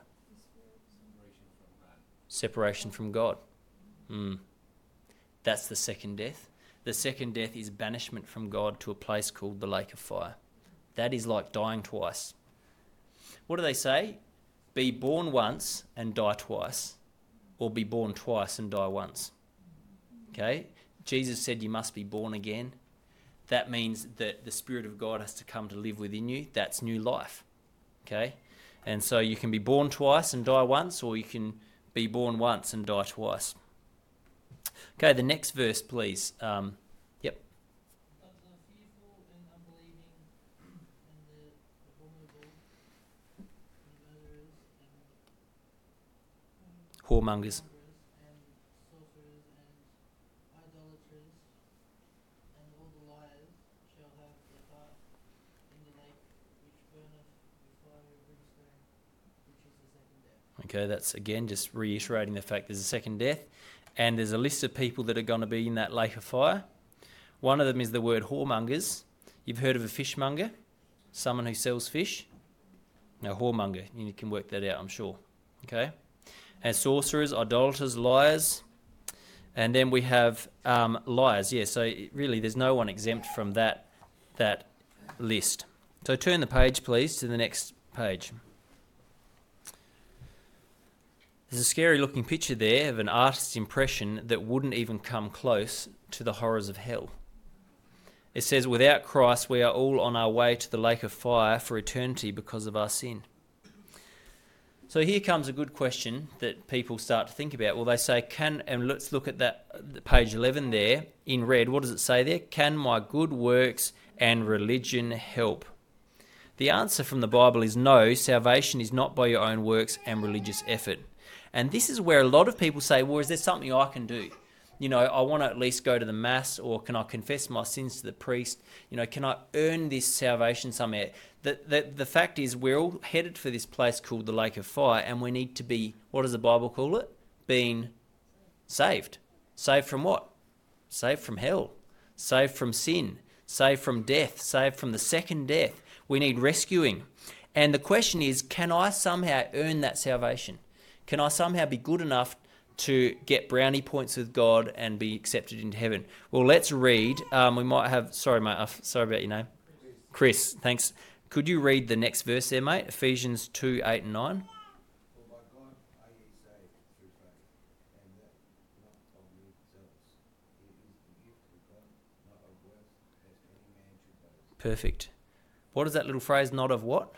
[SPEAKER 1] Separation from God. Mm. That's the second death. The second death is banishment from God to a place called the lake of fire. That is like dying twice. What do they say? Be born once and die twice, or be born twice and die once. Okay? Jesus said you must be born again. That means that the Spirit of God has to come to live within you. That's new life. Okay? And so you can be born twice and die once, or you can be born once and die twice. Okay, the next verse, please. Um, yep.
[SPEAKER 4] But the fearful and unbelieving, and the abominable, and murderers, and
[SPEAKER 1] Whoremongers.
[SPEAKER 4] and sorcerers, and idolaters, and all the liars shall have their part in the lake which burneth with fire and brimstone, which is the second death.
[SPEAKER 1] Okay, that's again just reiterating the fact there's a second death. And there's a list of people that are going to be in that lake of fire. One of them is the word whoremongers. You've heard of a fishmonger? Someone who sells fish? No, whoremonger. You can work that out, I'm sure. Okay? And sorcerers, idolaters, liars. And then we have um, liars. Yeah, so really there's no one exempt from that, that list. So turn the page, please, to the next page. There's a scary looking picture there of an artist's impression that wouldn't even come close to the horrors of hell. It says, without Christ, we are all on our way to the lake of fire for eternity because of our sin. So here comes a good question that people start to think about. Well, they say, can, and let's look at that page eleven there in red. What does it say there? Can my good works and religion help? The answer from the Bible is no. Salvation is not by your own works and religious effort. And this is where a lot of people say, well, is there something I can do? You know, I want to at least go to the Mass, or can I confess my sins to the priest? You know, can I earn this salvation somewhere? The, the, the fact is, we're all headed for this place called the lake of fire, and we need to be, what does the Bible call it? Being saved. Saved from what? Saved from hell. Saved from sin. Saved from death. Saved from the second death. We need rescuing. And the question is, can I somehow earn that salvation? Can I somehow be good enough to get brownie points with God and be accepted into heaven? Well, let's read. Um, we might have, sorry, mate, uh, sorry about your name. Chris, thanks. Could you read the next verse there, mate? Ephesians two, eight and nine.
[SPEAKER 5] For by God are ye saved through faith, and that not of yourselves. It is the gift of God, not of works, lest any man should boast.
[SPEAKER 1] Perfect. What is that little phrase, not of what?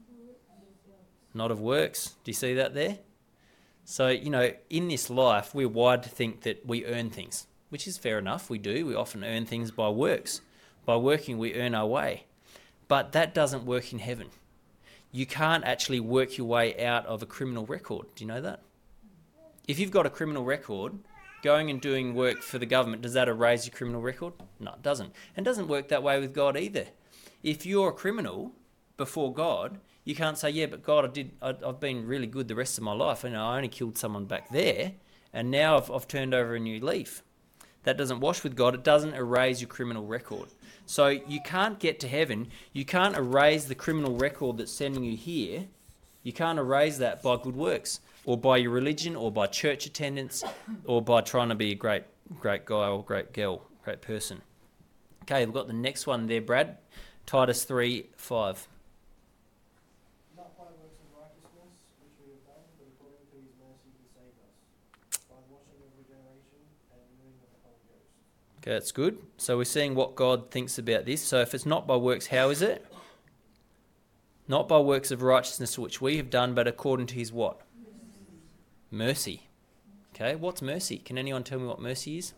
[SPEAKER 1] Not of works. Do you see that there? So, you know, in this life, we're wired to think that we earn things, which is fair enough. We do. We often earn things by works. By working, we earn our way. But that doesn't work in heaven. You can't actually work your way out of a criminal record. Do you know that? If you've got a criminal record, going and doing work for the government, does that erase your criminal record? No, it doesn't. And it doesn't work that way with God either. If you're a criminal before God, you can't say, yeah, but God, I did, I, I've been really good the rest of my life. And I only killed someone back there, and now I've, I've turned over a new leaf. That doesn't wash with God. It doesn't erase your criminal record. So you can't get to heaven. You can't erase the criminal record that's sending you here. You can't erase that by good works, or by your religion, or by church attendance, or by trying to be a great, great guy or great girl, great person. Okay, we've got the next one there, Brad. Titus three, five.
[SPEAKER 6] Not by works of righteousness which we have done, but according to his mercy he saved us, by the washing of regeneration and renewing of the Holy Ghost.
[SPEAKER 1] Okay, that's good. So we're seeing what God thinks about this. So if it's not by works, how is it? Not by works of righteousness which we have done, but according to his what? Mercy. Okay, what's mercy? Can anyone tell me what mercy is?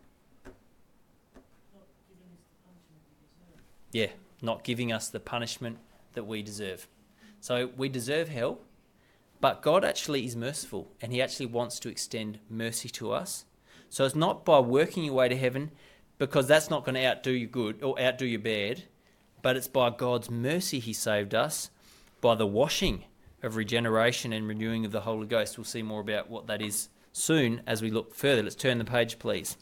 [SPEAKER 1] Yeah, not giving us the punishment that we deserve. So we deserve hell, but God actually is merciful, and he actually wants to extend mercy to us. So it's not by working your way to heaven, because that's not going to outdo your good or outdo your bad, but it's by God's mercy he saved us, by the washing of regeneration and renewing of the Holy Ghost. We'll see more about what that is soon as we look further. Let's turn the page, please.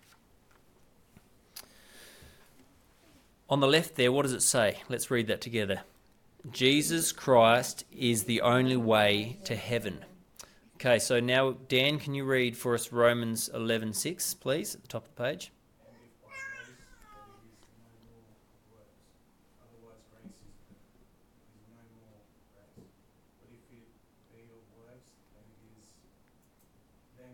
[SPEAKER 1] On the left there, what does it say? Let's read that together. Jesus Christ is the only way to heaven. Okay, so now, Dan, can you read for us Romans eleven six, please, at the top of the page?
[SPEAKER 5] And if by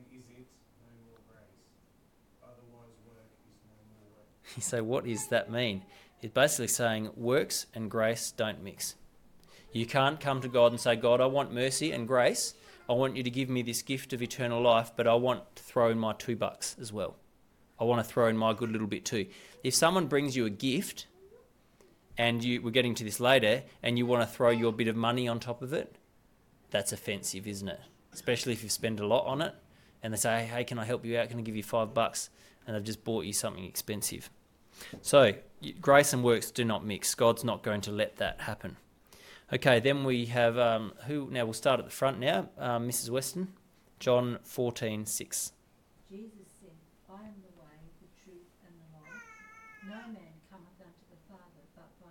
[SPEAKER 6] is it no more grace? Otherwise work is no more work.
[SPEAKER 1] You say, what does that mean? It's basically saying works and grace don't mix. You can't come to God and say, God, I want mercy and grace. I want you to give me this gift of eternal life, but I want to throw in my two bucks as well. I want to throw in my good little bit too. If someone brings you a gift, and you, we're getting to this later, and you want to throw your bit of money on top of it, that's offensive, isn't it? Especially if you spend a lot on it, and they say, hey, can I help you out? Can I give you five bucks? And they've just bought you something expensive. So, grace and works do not mix. God's not going to let that happen. Okay, then we have, um, who? Now we'll start at the front now. Um, Missus Weston, John fourteen six.
[SPEAKER 7] Jesus said, I am the way, the truth, and the life. No man cometh unto the Father but by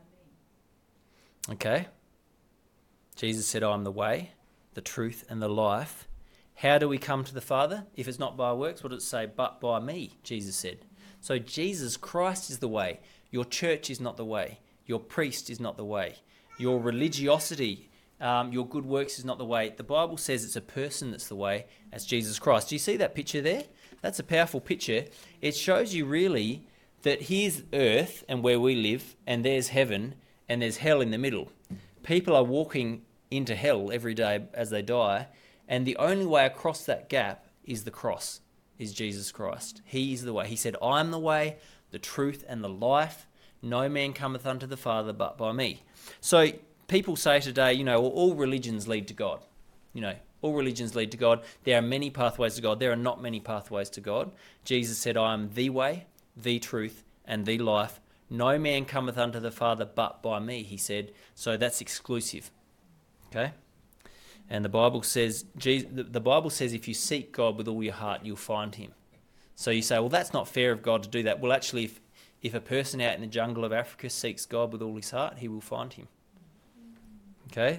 [SPEAKER 7] me.
[SPEAKER 1] Okay. Jesus said, I am the way, the truth, and the life. How do we come to the Father? If it's not by works, what does it say? But by me, Jesus said. So Jesus Christ is the way. Your church is not the way. Your priest is not the way. Your religiosity, um, your good works is not the way. The Bible says it's a person that's the way. That's Jesus Christ. Do you see that picture there? That's a powerful picture. It shows you really that here's earth and where we live, and there's heaven, and there's hell in the middle. People are walking into hell every day as they die, and the only way across that gap is the cross, is Jesus Christ. He is the way. He said, I am the way, the truth, and the life. No man cometh unto the Father but by me. So people say today, you know, well, all religions lead to God. You know, all religions lead to God. There are many pathways to God. There are not many pathways to God. Jesus said, I am the way, the truth, and the life. No man cometh unto the Father but by me, he said. So that's exclusive. Okay? And the Bible says, the Bible says if you seek God with all your heart, you'll find him. So you say, well, that's not fair of God to do that. Well, actually, if, if a person out in the jungle of Africa seeks God with all his heart, he will find him. Okay?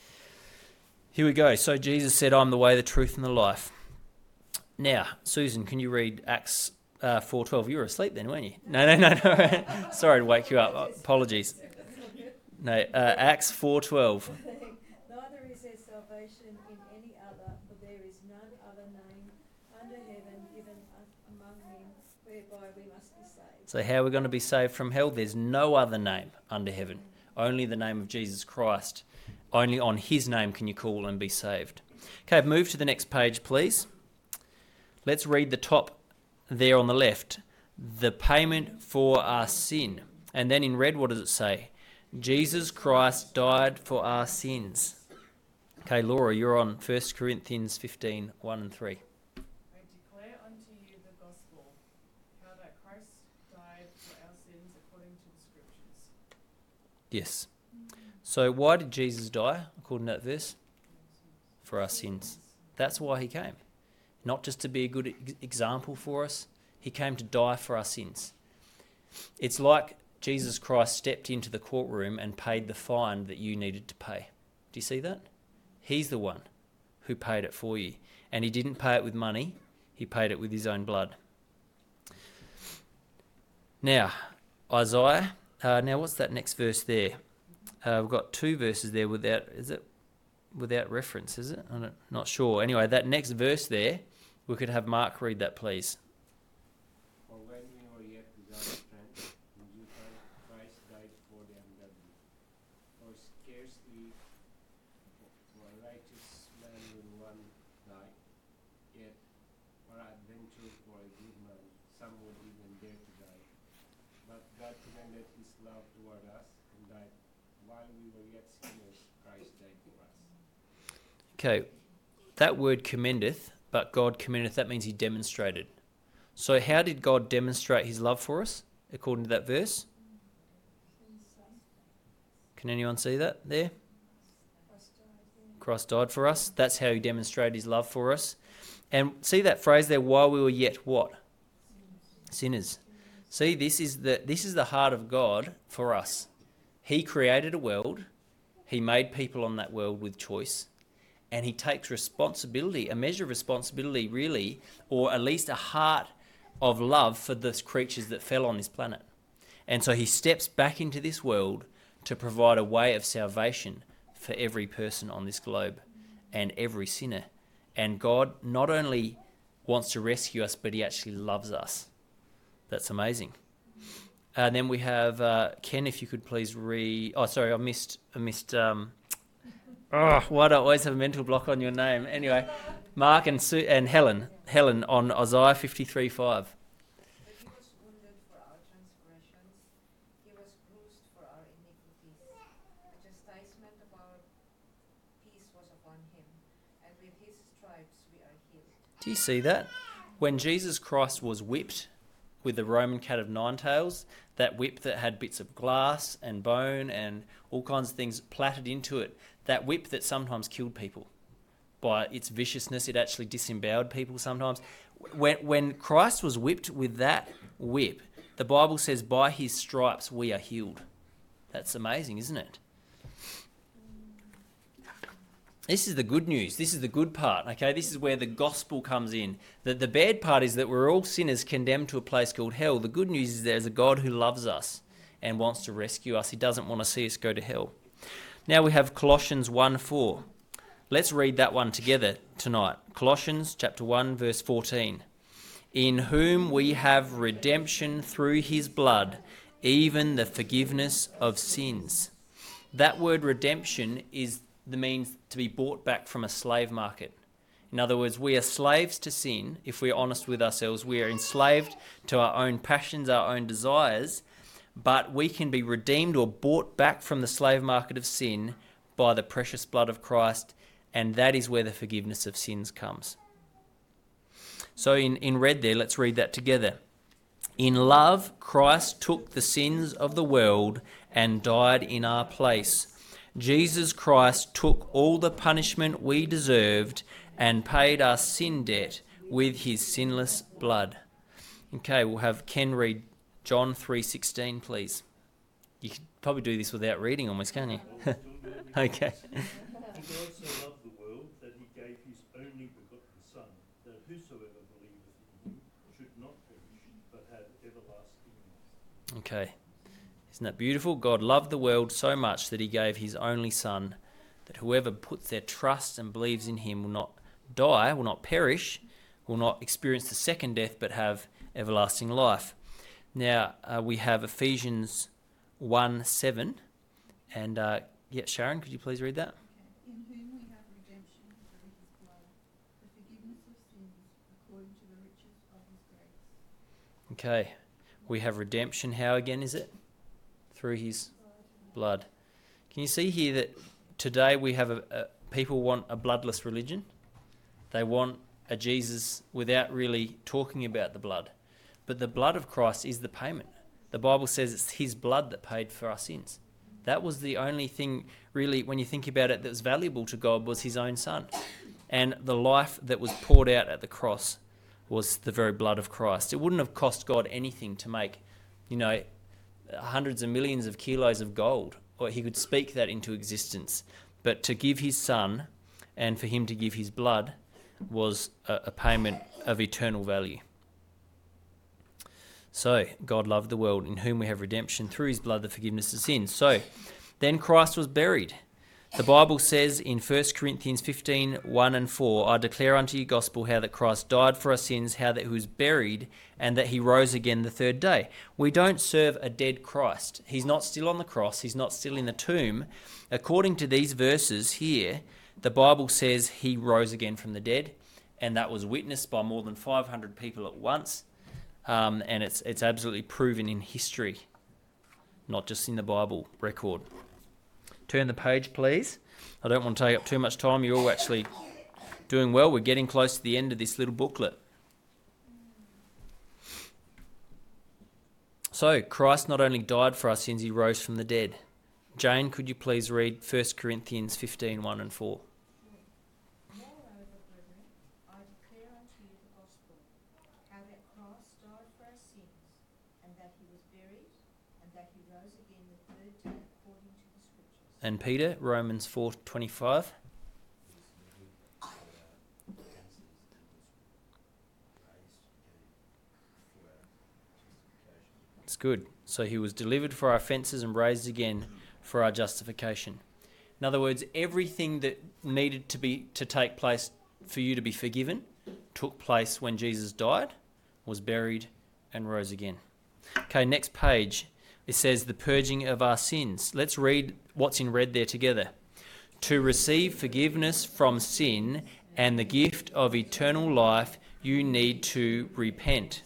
[SPEAKER 1] Here we go. So Jesus said, I'm the way, the truth, and the life. Now, Susan, can you read Acts uh, four twelve? You were asleep then, weren't you? No, no, no, no. Sorry to wake you up. Apologies. No, uh, Acts four twelve.
[SPEAKER 8] Neither is there salvation in any other, for there is none other name under heaven given among men whereby we must be saved.
[SPEAKER 1] So how are we going to be saved from hell? There's no other name under heaven. Only the name of Jesus Christ. Only on his name can you call and be saved. Okay, move to the next page, please. Let's read the top there on the left. The payment for our sin. And then in red, what does it say? Jesus Christ died for our sins. Okay, Laura, you're on First Corinthians fifteen, one and three.
[SPEAKER 9] I declare unto you the gospel, how that Christ died for our sins according to the scriptures.
[SPEAKER 1] Yes. So why did Jesus die, according to that verse? For our sins. That's why he came. Not just to be a good ex- example for us. He came to die for our sins. It's like Jesus Christ stepped into the courtroom and paid the fine that you needed to pay. Do you see that? He's the one who paid it for you. And he didn't pay it with money. He paid it with his own blood. Now, Isaiah. Uh, now, what's that next verse there? Uh, we've got two verses there without, is it without reference, is it? I'm not sure. Anyway, that next verse there, we could have Mark read that, please.
[SPEAKER 10] For when we were yet without strength, in due time Christ died for the ungodly. For scarcely for a righteous man will one die, yet peradventure for a good man some would even dare to die. But God commended his love toward us, and that while we were yet sinners, Christ died for us.
[SPEAKER 1] Okay, that word commendeth, but God commendeth, that means he demonstrated. So how did God demonstrate his love for us, according to that verse? Can anyone see that there? Christ died for us. That's how he demonstrated his love for us. And see that phrase there, while we were yet what? Sinners. See, this is the this is the heart of God for us. He created a world. He made people on that world with choice. And he takes responsibility, a measure of responsibility really, or at least a heart of love for the creatures that fell on this planet. And so he steps back into this world to provide a way of salvation for every person on this globe and every sinner. And God not only wants to rescue us, but he actually loves us. That's amazing. And then we have uh, Ken, if you could please read. Oh, sorry, I missed. I missed. Um, oh, why do I always have a mental block on your name? Anyway, Mark and Sue and Helen. Helen on Isaiah fifty-three five.
[SPEAKER 11] But he was wounded for our transgressions, he was bruised for our iniquities. The chastisement of our peace was upon him, and with his stripes we are healed.
[SPEAKER 1] Do you see that? When Jesus Christ was whipped with the Roman cat of nine tails, that whip that had bits of glass and bone and all kinds of things plaited into it, that whip that sometimes killed people by its viciousness, it actually disemboweled people sometimes. When, when Christ was whipped with that whip, the Bible says by his stripes we are healed. That's amazing, isn't it? This is the good news. This is the good part, okay? This is where the gospel comes in. The, the bad part is that we're all sinners condemned to a place called hell. The good news is there's a God who loves us and wants to rescue us. He doesn't want to see us go to hell. Now we have Colossians one four. Let's read that one together tonight. Colossians chapter one, verse fourteen. In whom we have redemption through his blood, even the forgiveness of sins. That word redemption is the means to be bought back from a slave market. In other words, we are slaves to sin. If we're honest with ourselves, we are enslaved to our own passions, our own desires, but we can be redeemed or bought back from the slave market of sin by the precious blood of Christ, and that is where the forgiveness of sins comes. So in, in red there, let's read that together. In love, Christ took the sins of the world and died in our place. Jesus Christ took all the punishment we deserved and paid our sin debt with his sinless blood. Okay, we'll have Ken read John three sixteen, please. You could probably do this without reading almost, can't you? Okay.
[SPEAKER 12] For God so loved the world that he gave his only begotten Son, that whosoever believeth in him should not perish, but have everlasting life.
[SPEAKER 1] Okay. Isn't that beautiful? God loved the world so much that he gave his only Son, that whoever puts their trust and believes in him will not die, will not perish, will not experience the second death, but have everlasting life. Now, uh, we have Ephesians one seven. And, uh, yeah, Sharon, could you please read that?
[SPEAKER 2] In whom we have redemption through his blood, the forgiveness of sins according to the riches of his grace.
[SPEAKER 1] Okay. We have redemption. How again is it? Through his blood. Can you see here that today we have a, a people want a bloodless religion? They want a Jesus without really talking about the blood. But the blood of Christ is the payment. The Bible says it's his blood that paid for our sins. That was the only thing really, when you think about it, that was valuable to God was his own Son. And the life that was poured out at the cross was the very blood of Christ. It wouldn't have cost God anything to make, you know, hundreds of millions of kilos of gold, or he could speak that into existence. But to give his Son and for him to give his blood was a, a payment of eternal value. So God loved the world, in whom we have redemption through his blood, the forgiveness of sins. So then Christ was buried. The Bible says in First Corinthians fifteen, one and four, I declare unto you gospel how that Christ died for our sins, how that he was buried, and that he rose again the third day. We don't serve a dead Christ. He's not still on the cross. He's not still in the tomb. According to these verses here, the Bible says he rose again from the dead, and that was witnessed by more than five hundred people at once. Um, and it's it's absolutely proven in history, not just in the Bible record. Turn the page, please. I don't want to take up too much time. You're all actually doing well. We're getting close to the end of this little booklet. So, Christ not only died for our sins, he rose from the dead. Jane, could you please read First Corinthians fifteen, one and four?
[SPEAKER 11] Moreover, brethren, I declare unto you the gospel, how that Christ died for our sins, and that he was buried, and that he rose again the third day according to the scriptures.
[SPEAKER 1] And Peter, Romans four twenty-five. It's good. So he was delivered for our offences and raised again for our justification. In other words, everything that needed to be to take place for you to be forgiven took place when Jesus died, was buried, and rose again. Okay, next page. It says the purging of our sins. Let's read what's in red there together. To receive forgiveness from sin and the gift of eternal life, you need to repent.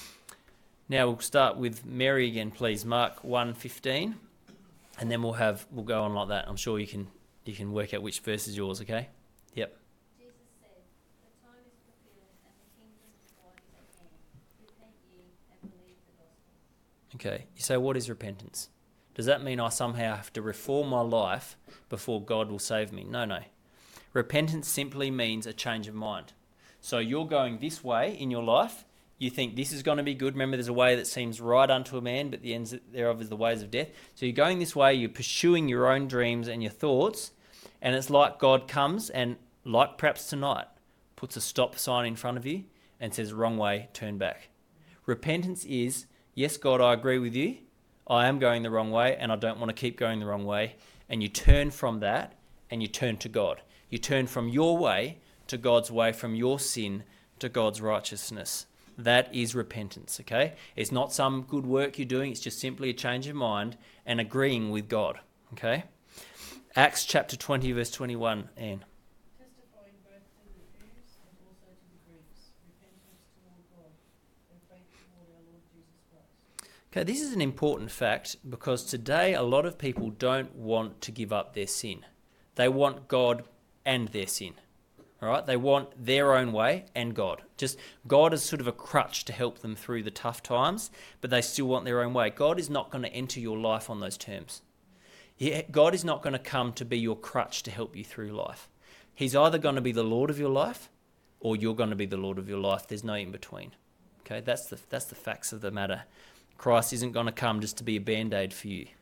[SPEAKER 1] Now we'll start with Mary again, please. Mark one fifteen, and then we'll have we'll go on like that. I'm sure you can you can work out which verse is yours. Okay. Yep.
[SPEAKER 3] Jesus said, "The time is fulfilled and the kingdom of God is at hand. Repent ye and believe the gospel."
[SPEAKER 1] Okay. You say, what is repentance? Does that mean I somehow have to reform my life before God will save me? No, no. Repentance simply means a change of mind. So you're going this way in your life. You think this is going to be good. Remember, there's a way that seems right unto a man, but the ends thereof is the ways of death. So you're going this way, you're pursuing your own dreams and your thoughts, and it's like God comes and, like perhaps tonight, puts a stop sign in front of you and says, wrong way, turn back. Repentance is, yes, God, I agree with you. I am going the wrong way and I don't want to keep going the wrong way. And you turn from that and you turn to God. You turn from your way to God's way, from your sin to God's righteousness. That is repentance, okay? It's not some good work you're doing. It's just simply a change of mind and agreeing with God, okay? Acts chapter twenty, verse twenty-one, Anne.
[SPEAKER 9] Testifying both to the Jews and also to the Greeks, repentance toward God and faith toward our Lord Jesus Christ.
[SPEAKER 1] Okay, this is an important fact because today a lot of people don't want to give up their sin. They want God and their sin. All right, they want their own way and God. Just God is sort of a crutch to help them through the tough times, but they still want their own way. God is not going to enter your life on those terms. He, God is not going to come to be your crutch to help you through life. He's either going to be the Lord of your life or you're going to be the Lord of your life. There's no in between. Okay, that's the that's the facts of the matter. Christ isn't going to come just to be a band-aid for you.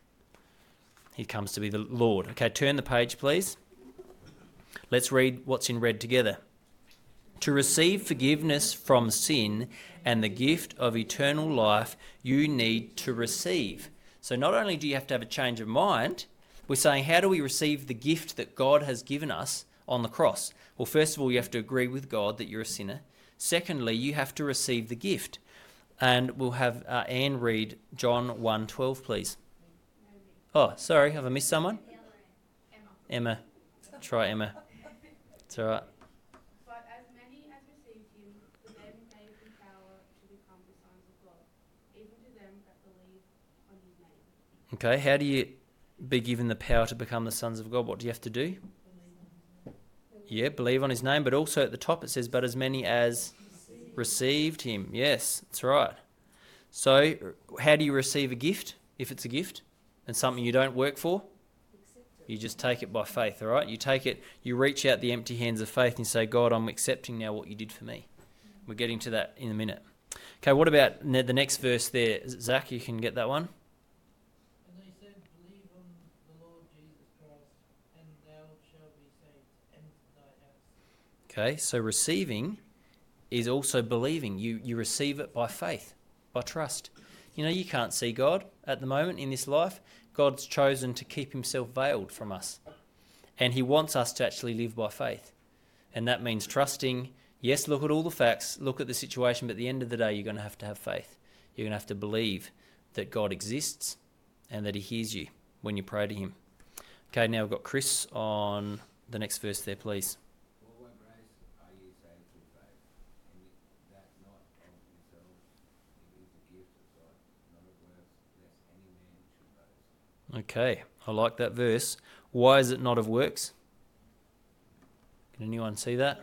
[SPEAKER 1] He comes to be the Lord. Okay, turn the page, please. Let's read what's in red together. To receive forgiveness from sin and the gift of eternal life, you need to receive. So not only do you have to have a change of mind, we're saying, how do we receive the gift that God has given us on the cross? Well, first of all, you have to agree with God that you're a sinner. Secondly, you have to receive the gift. And we'll have uh, Anne read John one twelve, please. Oh, sorry, have I missed someone?
[SPEAKER 2] Emma.
[SPEAKER 1] Emma. Try Emma. It's all right.
[SPEAKER 2] But as many as received him, to them gave him power to become the sons of God, even to them that believe on his name.
[SPEAKER 1] Okay, how do you be given the power to become the sons of God? What do you have to do? Yeah, believe on his name, but also at the top it says, but as many as received him. Yes, that's right. So how do you receive a gift, if it's a gift, and something you don't work for? You just take it by faith, all right? You take it, you reach out the empty hands of faith and say, God, I'm accepting now what you did for me. We're getting to that in a minute. Okay, what about ne- the next verse there? Zach, you can get that one?
[SPEAKER 4] And they said, believe on the Lord Jesus Christ, and thou shalt be saved, and thy house.
[SPEAKER 1] Okay, so receiving is also believing. You, you receive it by faith, by trust. You know, you can't see God at the moment in this life. God's chosen to keep himself veiled from us. And he wants us to actually live by faith. And that means trusting, yes, look at all the facts, look at the situation, but at the end of the day, you're going to have to have faith. You're going to have to believe that God exists and that he hears you when you pray to him. Okay, now we've got Chris on the next verse there, please.
[SPEAKER 5] For by grace are ye saved through faith, and that not of yourselves, it is the gift of God, not of works, lest any man should boast.
[SPEAKER 1] Okay, I like that verse. Why is it not of works? Can anyone see that?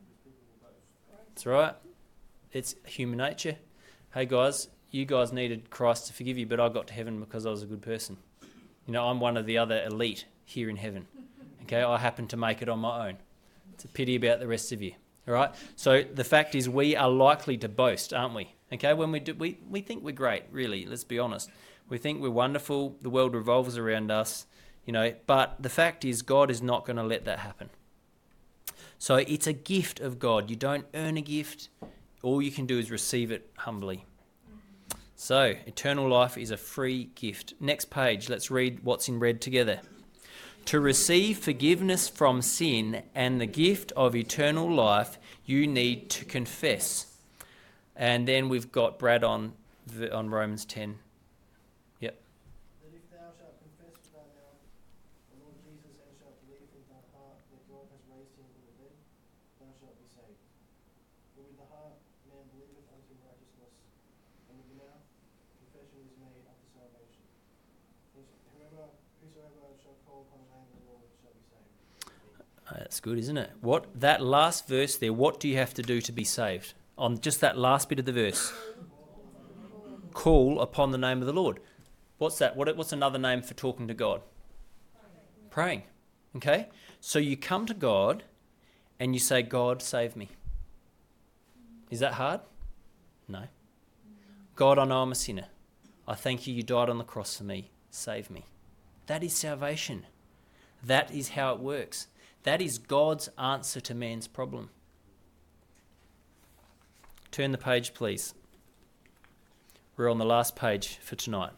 [SPEAKER 1] That's right. It's human nature. Hey guys, you guys needed Christ to forgive you, but I got to heaven because I was a good person. You know, I'm one of the other elite here in heaven. Okay, I happen to make it on my own. It's a pity about the rest of you. All right. So the fact is, we are likely to boast, aren't we? Okay, when we do, we we think we're great. Really, let's be honest. We think we're wonderful. The world revolves around us. You know, but the fact is, God is not going to let that happen. So it's a gift of God. You don't earn a gift. All you can do is receive it humbly. So eternal life is a free gift. Next page. Let's read what's in red together. To receive forgiveness from sin and the gift of eternal life, you need to confess. And then we've got Brad on on Romans ten. Yep.
[SPEAKER 6] That if thou shalt confess with thy mouth the Lord Jesus and shalt believe in thy heart that God has raised him from the dead, thou shalt be saved. For with the heart man believeth unto righteousness, and with the mouth confession is made unto salvation. For whoever, whosoever shall call upon the name of the Lord shall be saved.
[SPEAKER 1] Uh, That's good, isn't it? What that last verse there, what do you have to do to be saved? On just that last bit of the verse. Call upon the name of the Lord. What's that? What, what's another name for talking to God? Praying. Okay? So you come to God and you say, God, save me. Is that hard? No. God, I know I'm a sinner. I thank you, you died on the cross for me. Save me. That is salvation. That is how it works. That is God's answer to man's problem. Turn the page, please. We're on the last page for tonight.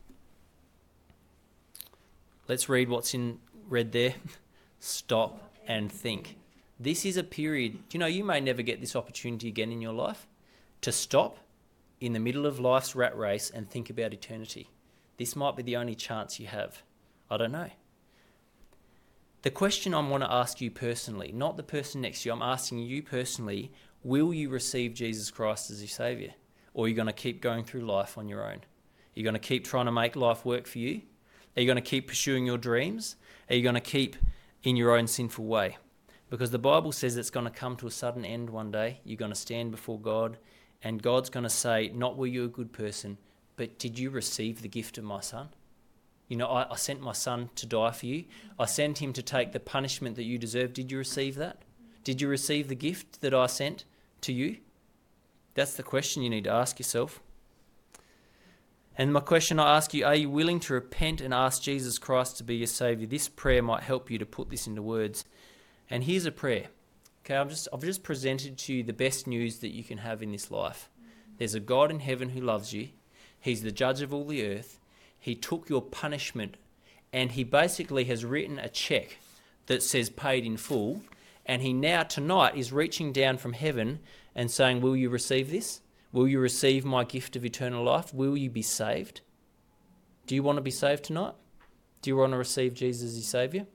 [SPEAKER 1] Let's read what's in red there. Stop and think. This is a period, you know, you may never get this opportunity again in your life to stop in the middle of life's rat race and think about eternity. This might be the only chance you have. I don't know. The question I want to ask you personally, not the person next to you, I'm asking you personally, will you receive Jesus Christ as your Saviour? Or are you going to keep going through life on your own? Are you going to keep trying to make life work for you? Are you going to keep pursuing your dreams? Are you going to keep in your own sinful way? Because the Bible says it's going to come to a sudden end one day. You're going to stand before God and God's going to say, not were you a good person, but did you receive the gift of my son? You know, I, I sent my son to die for you. I sent him to take the punishment that you deserve. Did you receive that? Did you receive the gift that I sent to you? That's the question you need to ask yourself. And my question I ask you, are you willing to repent and ask Jesus Christ to be your Saviour? This prayer might help you to put this into words. And here's a prayer. Okay, I've just, I've just presented to you the best news that you can have in this life. There's a God in heaven who loves you. He's the judge of all the earth. He took your punishment and he basically has written a cheque that says paid in full. And he now tonight is reaching down from heaven and saying, will you receive this? Will you receive my gift of eternal life? Will you be saved? Do you want to be saved tonight? Do you want to receive Jesus as your Saviour?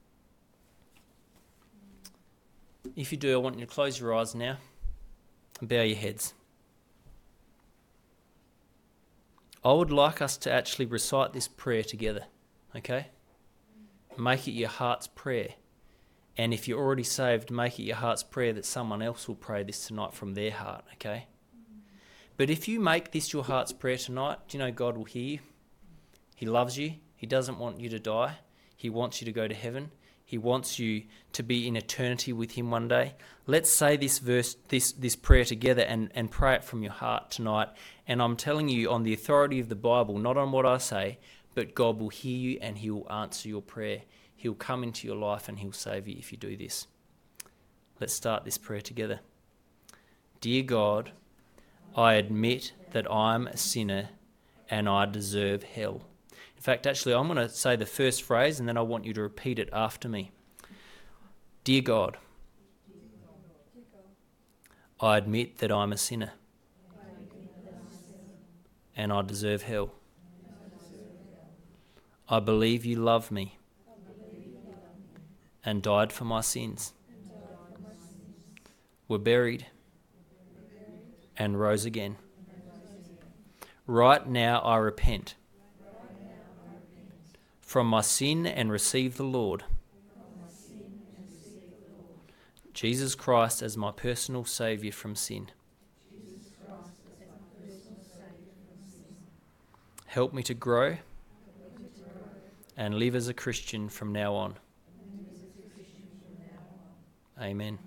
[SPEAKER 1] If you do, I want you to close your eyes now and bow your heads. I would like us to actually recite this prayer together, okay? Make it your heart's prayer. And if you're already saved, make it your heart's prayer that someone else will pray this tonight from their heart, okay? But if you make this your heart's prayer tonight, do you know God will hear you? He loves you. He doesn't want you to die. He wants you to go to heaven. He wants you to be in eternity with him one day. Let's say this verse, this, this prayer together and, and pray it from your heart tonight. And I'm telling you on the authority of the Bible, not on what I say, but God will hear you and he will answer your prayer. He'll come into your life and he'll save you if you do this. Let's start this prayer together. Dear God, I admit that I'm a sinner and I deserve hell. In fact, actually, I'm going to say the first phrase and then I want you to repeat it after me. Dear God, I admit that I'm a sinner and I deserve hell. I believe you love me and died for my sins, were buried and rose again. Right now I repent from my sin and receive the Lord Jesus Christ as my personal Saviour from sin. Help me to grow and live as a Christian from now on. Amen.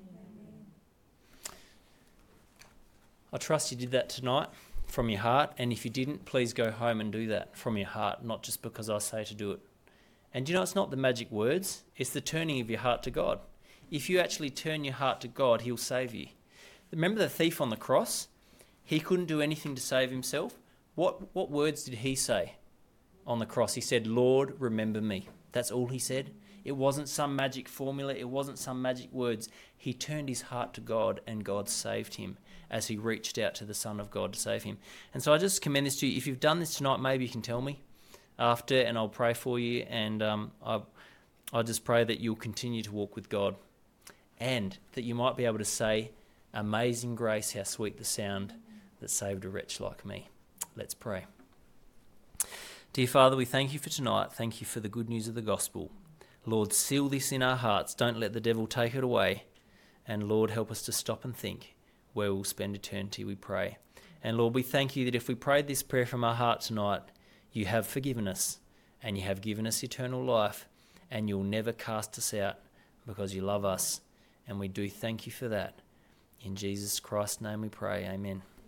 [SPEAKER 1] I trust you did that tonight from your heart, and if you didn't, please go home and do that from your heart, not just because I say to do it. And you know, it's not the magic words, it's the turning of your heart to God. If you actually turn your heart to God, he'll save you. Remember the thief on the cross? He couldn't do anything to save himself. What, what words did he say on the cross? He said, Lord, remember me. That's all he said. It wasn't some magic formula. It wasn't some magic words. He turned his heart to God, and God saved him as he reached out to the Son of God to save him. And so I just commend this to you. If you've done this tonight, maybe you can tell me after, and I'll pray for you. And um, I, I just pray that you'll continue to walk with God, and that you might be able to say, "Amazing grace, how sweet the sound that saved a wretch like me." Let's pray. Dear Father, we thank you for tonight. Thank you for the good news of the gospel. Lord, seal this in our hearts. Don't let the devil take it away. And Lord, help us to stop and think where we'll spend eternity, we pray. And Lord, we thank you that if we prayed this prayer from our heart tonight, you have forgiven us, and you have given us eternal life, and you'll never cast us out because you love us. And we do thank you for that. In Jesus Christ's name we pray. Amen.